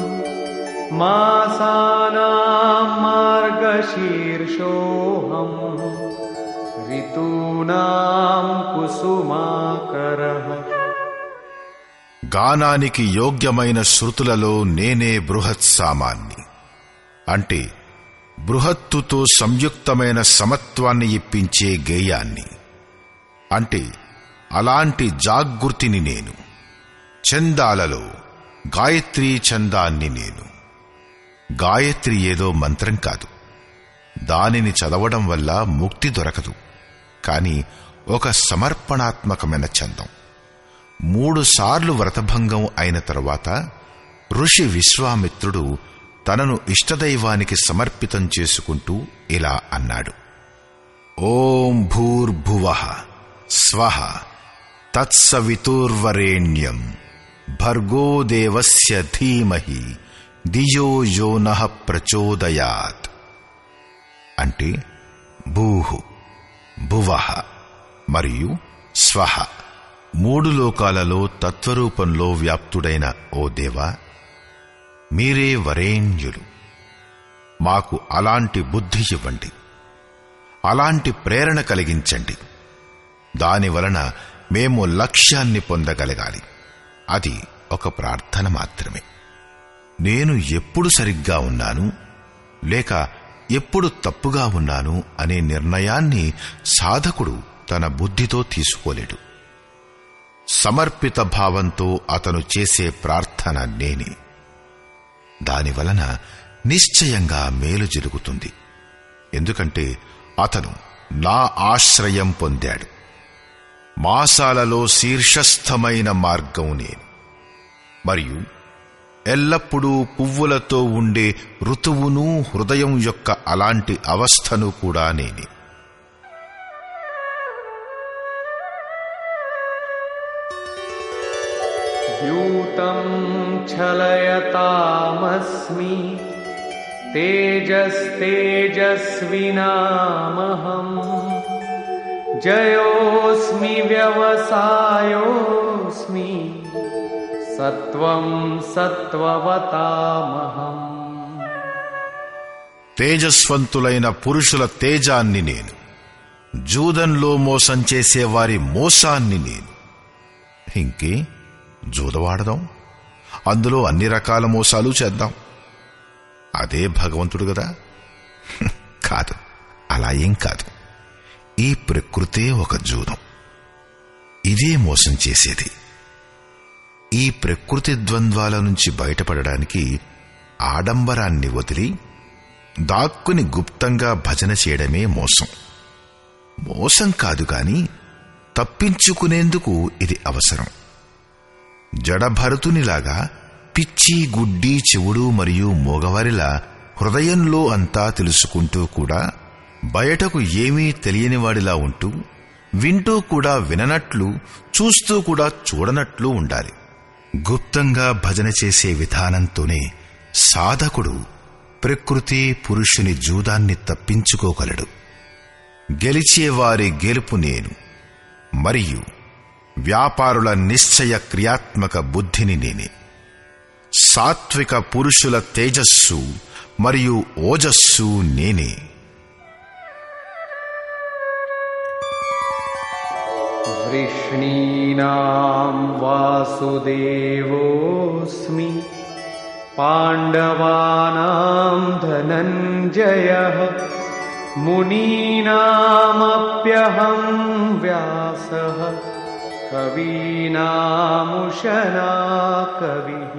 మాసానాం మార్గశీర్షోహం ఋతూనాం కుసుమాకరః. గానానికి యోగ్యమైన శృతులలో నేనే బృహత్సామాన్ని, అంటే బృహత్తుతో సంయుక్తమైన సమత్వాన్ని ఇప్పించే గేయాన్ని, అంటే అలాంటి జాగృతిని నేను. ఛందాలలో గాయత్రీ ఛందాన్ని నేను. గాయత్రి ఏదో మంత్రం కాదు, దానిని చదవడం వల్ల ముక్తి దొరకదు, కాని ఒక సమర్పణాత్మకమైన ఛందం. 3 సార్లు వ్రతభంగం అయిన తరువాత ఋషి విశ్వామిత్రుడు తనను ఇష్టదైవానికి సమర్పితం చేసుకుంటూ ఇలా అన్నాడు: ఓం భూర్భువః స్వః తత్సవితుర్వరేణ్యం భర్గో దేవస్య ధీమహి ధియో యో నః ప్రచోదయాత్. అంటే భూః, భువః మరియు స్వః 3 లోకాలలో తత్వరూపంలో వ్యాప్తుడైన ఓ దేవా, మీరే వరేణ్యులు. మాకు అలాంటి బుద్ధి ఇవ్వండి, అలాంటి ప్రేరణ కలిగించండి. దానివలన మేము లక్ష్యాన్ని పొందగలగాలి. అది ఒక ప్రార్థన మాత్రమే. నేను ఎప్పుడు సరిగ్గా ఉన్నాను లేక ఎప్పుడు తప్పుగా ఉన్నాను అనే నిర్ణయాన్ని సాధకుడు తన బుద్ధితో తీసుకోలేడు. సమర్పిత భావంతో అతను చేసే ప్రార్థన నేనే. దానివలన నిశ్చయంగా మేలు జరుగుతుంది. ఎందుకంటే అతను నా ఆశ్రయం పొందాడు. మాసాలలో శీర్షస్థమైన మార్గం నేను, మరియు ఎల్లప్పుడూ పువ్వులతో ఉండే ఋతువును, హృదయం యొక్క అలాంటి అవస్థను కూడా నేనే. ద్యూతం ఛలయతామస్మి తేజస్తేజస్వినామహం జయోస్మి వ్యవసాయోస్మి సత్వం సత్వవతామహం. తేజస్వంతులైన పురుషుల తేజాన్ని నేను, జూదంలో మోసం చేసేవారి మోసాన్ని నేను. ఇంకే జూదవాడదాం, అందులో అన్ని రకాల మోసాలు చేద్దాం. అదే భగవంతుడు గదా? కాదు, అలా ఏం కాదు. ఈ ప్రకృతే ఒక జూదం, ఇదే మోసం చేసేది. ఈ ప్రకృతి ద్వంద్వాల నుంచి బయటపడడానికి ఆడంబరాన్ని వదిలి దాక్కుని గుప్తంగా భజన చేయడమే మోసం. మోసం కాదు గాని తప్పించుకునేందుకు ఇది అవసరం. జడభరతునిలాగా పిచ్చి, గుడ్డి, చెవుడు మరియు మోగవారిలా హృదయంలో అంతా తెలుసుకుంటూ కూడా బయటకు ఏమీ తెలియనివాడిలా ఉంటూ, వింటూ కూడా విననట్లు, చూస్తూ కూడా చూడనట్లు ఉండాలి. గుప్తంగా భజన చేసే విధానంతోనే సాధకుడు ప్రకృతి పురుషుని జూదాన్ని తప్పించుకోగలడు. గెలిచేవారి గెలుపు నేను, మరియు వ్యాపారుల నిశ్చయ క్రియాత్మక బుద్ధిని నేనే. సాత్విక పురుషుల తేజస్సు మరియు ఓజస్సు నేనే. వృష్ణీనాం వాసుదేవోస్మి పాండవానాం ధనంజయః మునీనామప్యహం వ్యాసః కవీనాముషనా కవిః.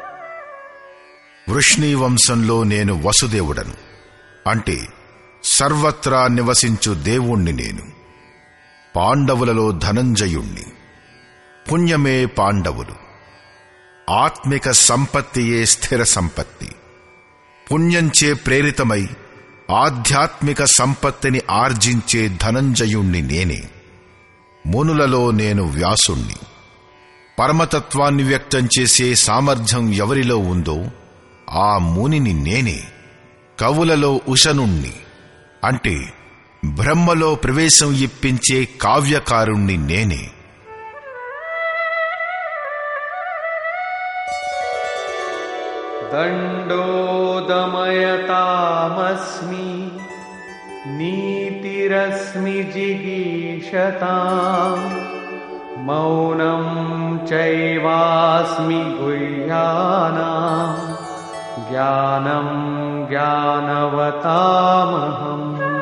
వృష్ణీ వంశంలో నేను వసుదేవుడను, అంటే సర్వత్రా నివసించు దేవుణ్ణి నేను. పాండవులలో ధనంజయుణ్ణి. పుణ్యమే పాండవులు. ఆత్మిక సంపత్తియే స్థిర సంపత్తి. పుణ్యంచే ప్రేరితమై ఆధ్యాత్మిక సంపత్తిని ఆర్జించే ధనంజయుణ్ణి నేనే. మునులలో నేను వ్యాసుణ్ణి. పరమతత్వాన్ని వ్యక్తం చేసే సామర్థ్యం ఎవరిలో ఉందో ఆ మునిని నేనే. కవులలో ఉషనుణ్ణి, అంటే బ్రహ్మలో ప్రవేశం ఇప్పించే కావ్యకారుణ్ణి నేనే. దండోదమయతామస్మి నీతిరస్మి జిగీషతాం మౌనం చైవాస్మి గుహ్యానాం జ్ఞానం జ్ఞానవతామహం.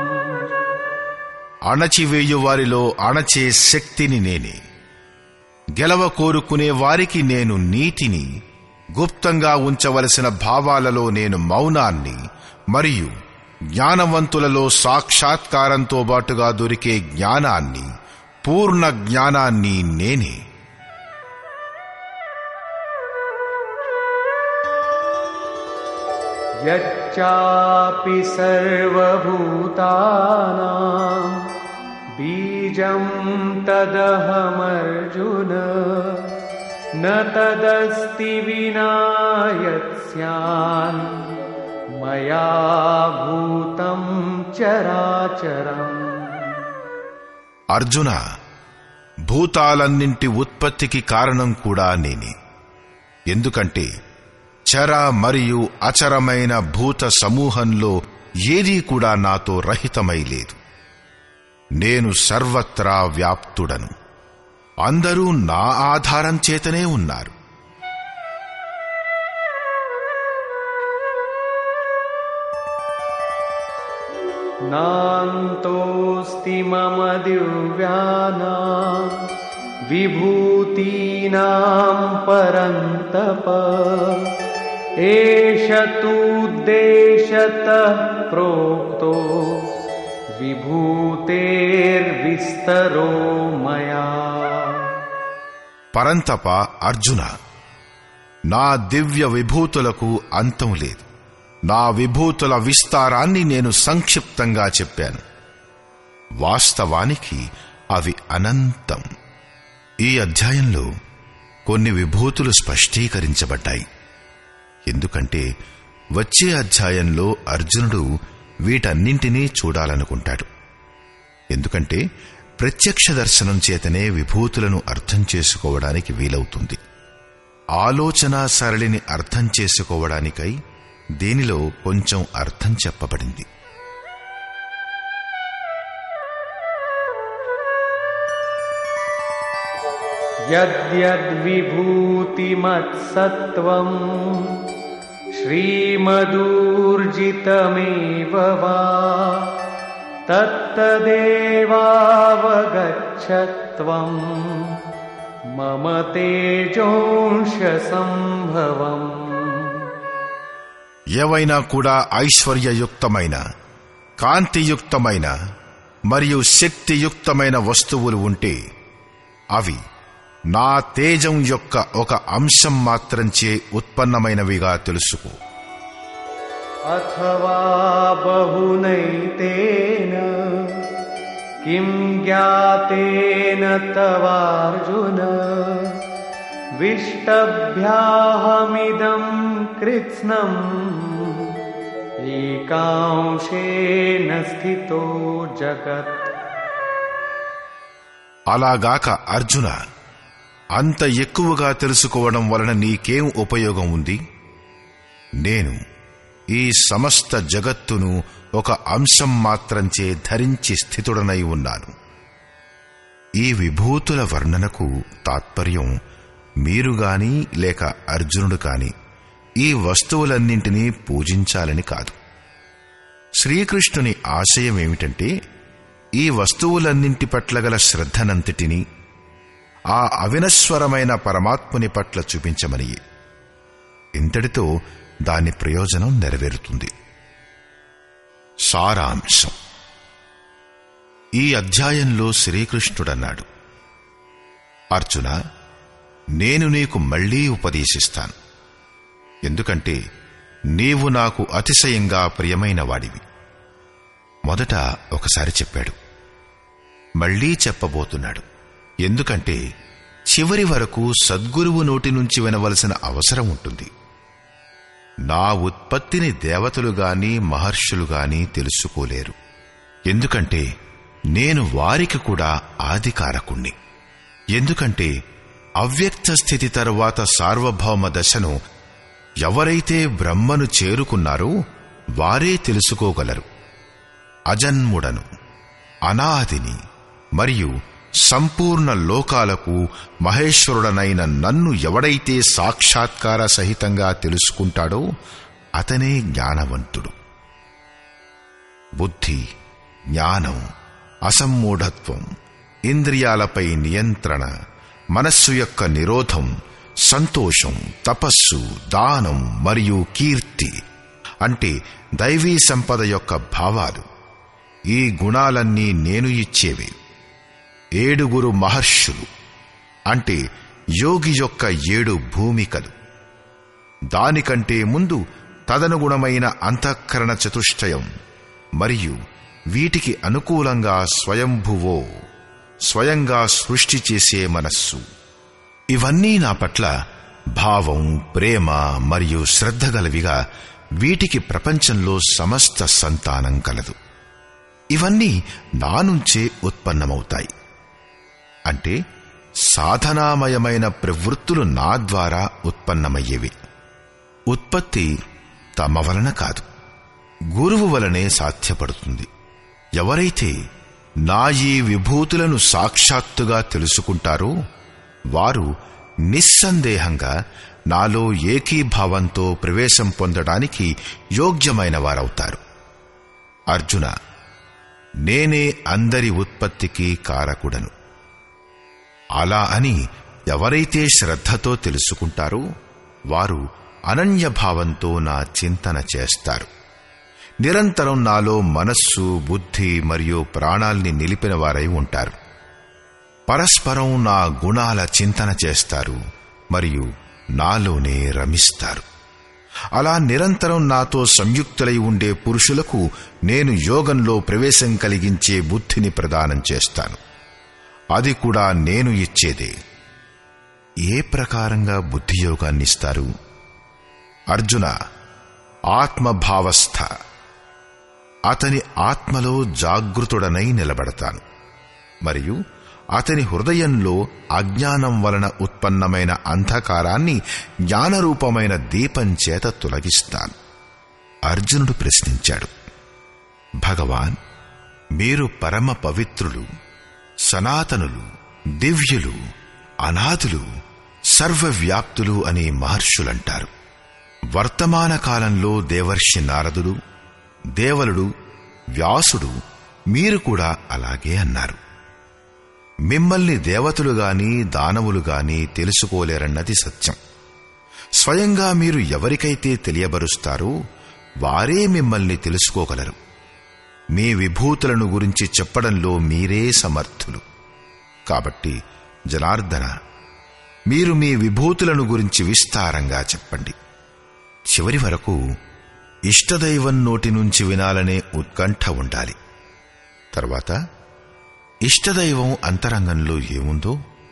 అణచివేయు వారిలో అణచే శక్తిని నేనే. గెలవ కోరుకునే వారికి నేను నీతిని, గుప్తంగా ఉంచవలసిన భావాలలో నేను మౌనాన్ని, మరియు జ్ఞానవంతులలో సాక్షాత్కారంతో బాటుగా దొరికే జ్ఞానాన్ని, పూర్ణ జ్ఞానాన్ని నేనే. యచ్చాపి సర్వభూతానాం బీజం తదహమర్జున న తదస్తి వినా యత్స్యాన్ మయా భూతం చరాచరం. అర్జున, భూతాలన్నింటి ఉత్పత్తికి కారణం కూడా నేనే. ఎందుకంటే చర మరియు అచరమైన భూత సమూహంలో ఏదీ కూడా నాతో రహితమై లేదు. నేను సర్వత్రా వ్యాప్తుడను. అందరూ నా ఆధారం చేతనే ఉన్నారు. నాంతోస్తి మమ దివ్యానాం విభూతీనాం పరంతప ఏష తూద్దేశతః ప్రోక్తో విభూతేర్విస్తరో మయా. పరంతప అర్జున, నా దివ్య విభూతులకు అంతం లేదు. నా విభూతుల విస్తారాన్ని నేను సంక్షిప్తంగా చెప్పాను. వాస్తవానికి అవి అనంతం. ఈ అధ్యాయంలో కొన్ని విభూతులు స్పష్టీకరించబడ్డాయి. ఎందుకంటే వచ్చే అధ్యాయంలో అర్జునుడు వీటన్నింటినీ చూడాలనుకుంటాడు. ఎందుకంటే ప్రత్యక్ష దర్శనం చేతనే విభూతులను అర్థం చేసుకోవడానికి వీలవుతుంది. ఆలోచనా సరళిని అర్థం చేసుకోవడానికై దీనిలో కొంచెం అర్థం చెప్పబడింది. యద్యద్విభూతిమత్సత్వం శ్రీమదూర్జితమేవ వా తత్తదేవావగచ్చత్వం మమ తేజోంశ సంభవం. ఏవైనా కూడా ఐశ్వర్యయుక్తమైన, కాంతియుక్తమైన మరియు శక్తియుక్తమైన వస్తువులు ఉంటే అవి నా తేజం యొక్క ఒక అంశం మాత్రంచే ఉత్పన్నమైనవిగా తెలుసుకో. అథవా బహునైతేన కిం జ్ఞాతేన తవార్జున విష్టభ్యాహమిదం కృత్స్నం ఏకాంశేన స్థితో జగత్. అలాగాక అర్జున, అంత ఎక్కువగా తెలుసుకోవడం వలన నీకేం ఉపయోగం ఉంది? నేను ఈ సమస్త జగత్తును ఒక అంశం మాత్రంచే ధరించి స్థితుడనై ఉన్నాను. ఈ విభూతుల వర్ణనకు తాత్పర్యం మీరుగాని లేక అర్జునుడు కాని ఈ వస్తువులన్నింటినీ పూజించాలని కాదు. శ్రీకృష్ణుని ఆశయమేమిటంటే ఈ వస్తువులన్నింటి పట్ల గల శ్రద్ధనంతటినీ ఆ అవినశ్వరమైన పరమాత్ముని పట్ల చూపించమని. ఇంతటితో దాని ప్రయోజనం నెరవేరుతుంది. సారాంశం. ఈ అధ్యాయంలో శ్రీకృష్ణుడన్నాడు, అర్జున, నేను నీకు మళ్లీ ఉపదేశిస్తాను. ఎందుకంటే నీవు నాకు అతిశయంగా ప్రియమైన వాడివి. మొదట ఒకసారి చెప్పాడు, మళ్లీ చెప్పబోతున్నాడు. ఎందుకంటే చివరి వరకు సద్గురువు నోటి నుంచి వినవలసిన అవసరం ఉంటుంది. నా ఉత్పత్తిని దేవతలు గాని మహర్షులు గాని తెలుసుకోలేరు. ఎందుకంటే నేను వారికి కూడా ఆదికారకుణ్ణి. ఎందుకంటే అవ్యక్త స్థితి తరువాత సార్వభౌమ దశను ఎవరైతే బ్రహ్మను చేరుకున్నారో వారే తెలుసుకోగలరు. అజన్ముడను, అనాదిని మరియు సంపూర్ణ లోకాలకు మహేశ్వరుడనైన నన్ను ఎవడైతే సాక్షాత్కార సహితంగా తెలుసుకుంటాడో అతనే జ్ఞానవంతుడు. బుద్ధి, జ్ఞానం, అసమ్మూఢత్వం, ఇంద్రియాలపై నియంత్రణ, మనస్సు యొక్క నిరోధం, సంతోషం, తపస్సు, దానం మరియు కీర్తి అంటే దైవీ సంపద యొక్క భావాలు. ఈ గుణాలన్నీ నేను ఇచ్చేవే. 7 మహర్షులు అంటే యోగి యొక్క 7 భూమికలు. దానికంటే ముందు తదనుగుణమైన అంతఃకరణ చతుష్టయం మరియు వీటికి అనుకూలంగా స్వయంభువో స్వయంగా సృష్టి చేసే మనస్సు. ఇవన్నీ నా పట్ల భావం, ప్రేమ మరియు శ్రద్ధ గలవిగా వీటికి ప్రపంచంలో సమస్త సంతానం కలదు. ఇవన్నీ నా నుంచే ఉత్పన్నమవుతాయి. అంటే సాధనామయమైన ప్రవృత్తులు నా ద్వారా ఉత్పన్నమయ్యేవి. ఉత్పత్తి తమ వలన కాదు, గురువు వలనే సాధ్యపడుతుంది. ఎవరైతే నా ఈ విభూతులను సాక్షాత్తుగా తెలుసుకుంటారో వారు నిస్సందేహంగా నాలో ఏకీభావంతో ప్రవేశం పొందడానికి యోగ్యమైన వారవుతారు. అర్జున, నేనే అందరి ఉత్పత్తికి కారకుడను. అలా అని ఎవరైతే శ్రద్ధతో తెలుసుకుంటారో వారు అనన్యభావంతో నా చింతన చేస్తారు. నిరంతరం నాలో మనస్సు, బుద్ధి మరియు ప్రాణాల్ని నిలిపిన వారై ఉంటారు. పరస్పరం నా గుణాల చింతన చేస్తారు మరియు నాలోనే రమిస్తారు. అలా నిరంతరం నాతో సంయుక్తులై ఉండే పురుషులకు నేను యోగంలో ప్రవేశం కలిగించే బుద్ధిని ప్రదానం చేస్తాను. అది కూడా నేను ఇచ్చేదే. ఏ ప్రకారంగా బుద్ధి యోగాన్నిస్తారు? అర్జున, ఆత్మభావస్థ అతని ఆత్మలో జాగృతుడనై నిలబడతాను మరియు అతని హృదయంలో అజ్ఞానం వలన ఉత్పన్నమైన అంధకారాన్ని జ్ఞానరూపమైన దీపం చేత తొలగిస్తాను. అర్జునుడు ప్రశ్నించాడు, భగవాన్, మీరు పరమ పవిత్రులు, సనాతనులు, దివ్యులు, అనాథులు, సర్వవ్యాప్తులు అని మహర్షులంటారు. వర్తమాన కాలంలో దేవర్షి నారదుడు, దేవలుడు, వ్యాసుడు మీరు కూడా అలాగే అన్నారు. మిమ్మల్ని దేవతలు గాని దానవులు గాని తెలుసుకోలేరన్నది సత్యం. స్వయంగా మీరు ఎవరికైతే తెలియబరుస్తారో వారే మిమ్మల్ని తెలుసుకోగలరు. మీ విభూతులను గురించి చెప్పడంలో మీరే సమర్థులు. కాబట్టి జనార్దన, మీరు మీ విభూతులను గురించి విస్తారంగా చెప్పండి. చివరి వరకు ఇష్టదైవం నోటి నుంచి వినాలనే ఉత్కంఠ ఉండాలి. తర్వాత ఇష్టదైవం అంతరంగంలో ఏముందో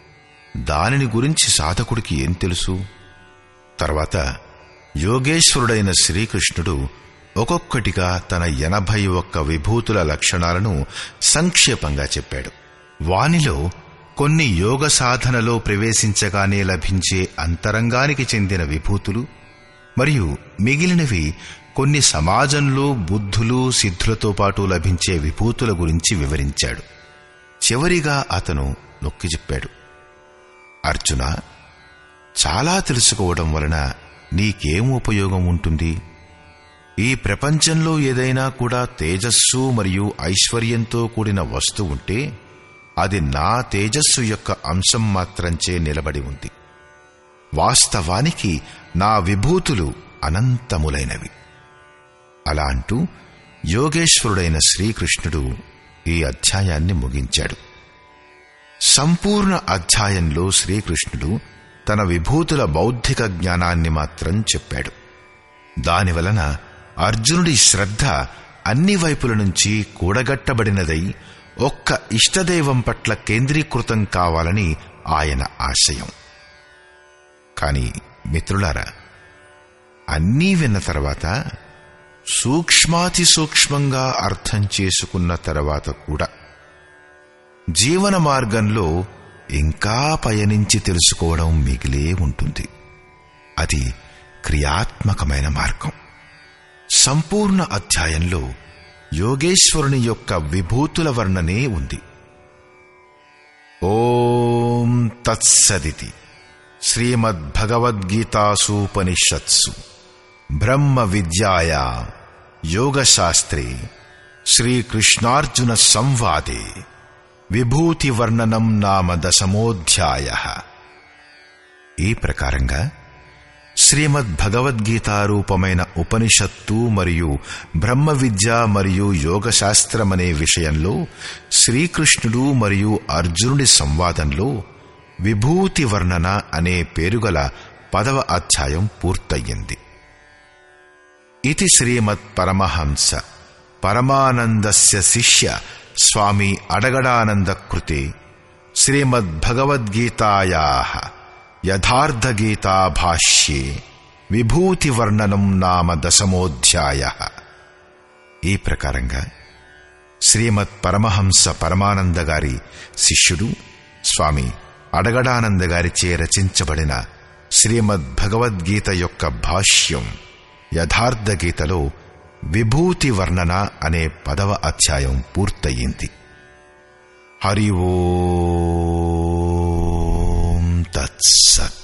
దానిని గురించి సాధకుడికి ఏం తెలుసు? తర్వాత యోగేశ్వరుడైన శ్రీకృష్ణుడు ఒక్కొక్కటిగా తన 81 విభూతుల లక్షణాలను సంక్షేపంగా చెప్పాడు. వానిలో కొన్ని యోగ సాధనలో ప్రవేశించగానే లభించే అంతరంగానికి చెందిన విభూతులు మరియు మిగిలినవి కొన్ని సమాజంలో బుద్ధులు, సిద్ధులతో పాటు లభించే విభూతుల గురించి వివరించాడు. చివరిగా అతను నొక్కి చెప్పాడు, అర్జున, చాలా తెలుసుకోవడం వలన నీకేం ఉపయోగం ఉంటుంది? ఈ ప్రపంచంలో ఏదైనా కూడా తేజస్సు మరియు ఐశ్వర్యంతో కూడిన వస్తువు ఉంటే అది నా తేజస్సు యొక్క అంశం మాత్రంచే నిలబడి ఉంది. వాస్తవానికి నా విభూతులు అనంతములైనవి. అలా అంటూ యోగేశ్వరుడైన శ్రీకృష్ణుడు ఈ అధ్యాయాన్ని ముగించాడు. సంపూర్ణ అధ్యాయంలో శ్రీకృష్ణుడు తన విభూతుల బౌద్ధిక జ్ఞానాన్ని మాత్రం చెప్పాడు. దానివలన అర్జునుడి శ్రద్ధ అన్ని వైపుల నుంచి కూడగట్టబడినదై ఒక్క ఇష్టదైవం పట్ల కేంద్రీకృతం కావాలని ఆయన ఆశయం. కాని మిత్రులారా, అన్నీ విన్న తర్వాత, సూక్ష్మాతి సూక్ష్మంగా అర్థం చేసుకున్న తర్వాత కూడా జీవన మార్గంలో ఇంకా పయనించి తెలుసుకోవడం మిగిలే ఉంటుంది. అది క్రియాత్మకమైన మార్గం. సంపూర్ణ అధ్యాయంలో యోగేశ్వరుని యొక్క విభూతుల వర్ణనే ఉంది. ఓం తత్సదితి శ్రీమద్భగవద్గీతాసూపనిషత్సు బ్రహ్మ విద్యాయా యోగశాస్త్రే శ్రీకృష్ణార్జున సంవాదే విభూతి వర్ణనం నామ 10మోధ్యాయః. ఈ ప్రకారంగా శ్రీమద్ భగవద్గీత రూపమైన ఉపనిషత్తు మరియు బ్రహ్మ విద్య మరియు యోగశాస్త్రమనే విషయంలో శ్రీకృష్ణుడు మరియు అర్జునుడి సంవాదంలో విభూతి వర్ణన అనే పేరుగల 10వ అధ్యాయం పూర్తయింది. ఇది శ్రీమద్ పరమహంస పరమానందస్య శిష్య స్వామి అడగడానంద కృతే శ్రీమద్భగవద్గీతాయాః యథార్థగీతా భాష్యే విభూతి వర్ణనం నామ 10మోధ్యాయః. ఈ ప్రకారంగా శ్రీమద్ పరమహంస పరమానంద గారి శిష్యుడు స్వామి అడగడానంద గారిచే రచించబడిన శ్రీమద్ భగవద్గీత యొక్క భాష్యం యథార్థగీతలో విభూతి వర్ణన అనే 10వ అధ్యాయం పూర్తయింది. హరి ఓం తత్సత్.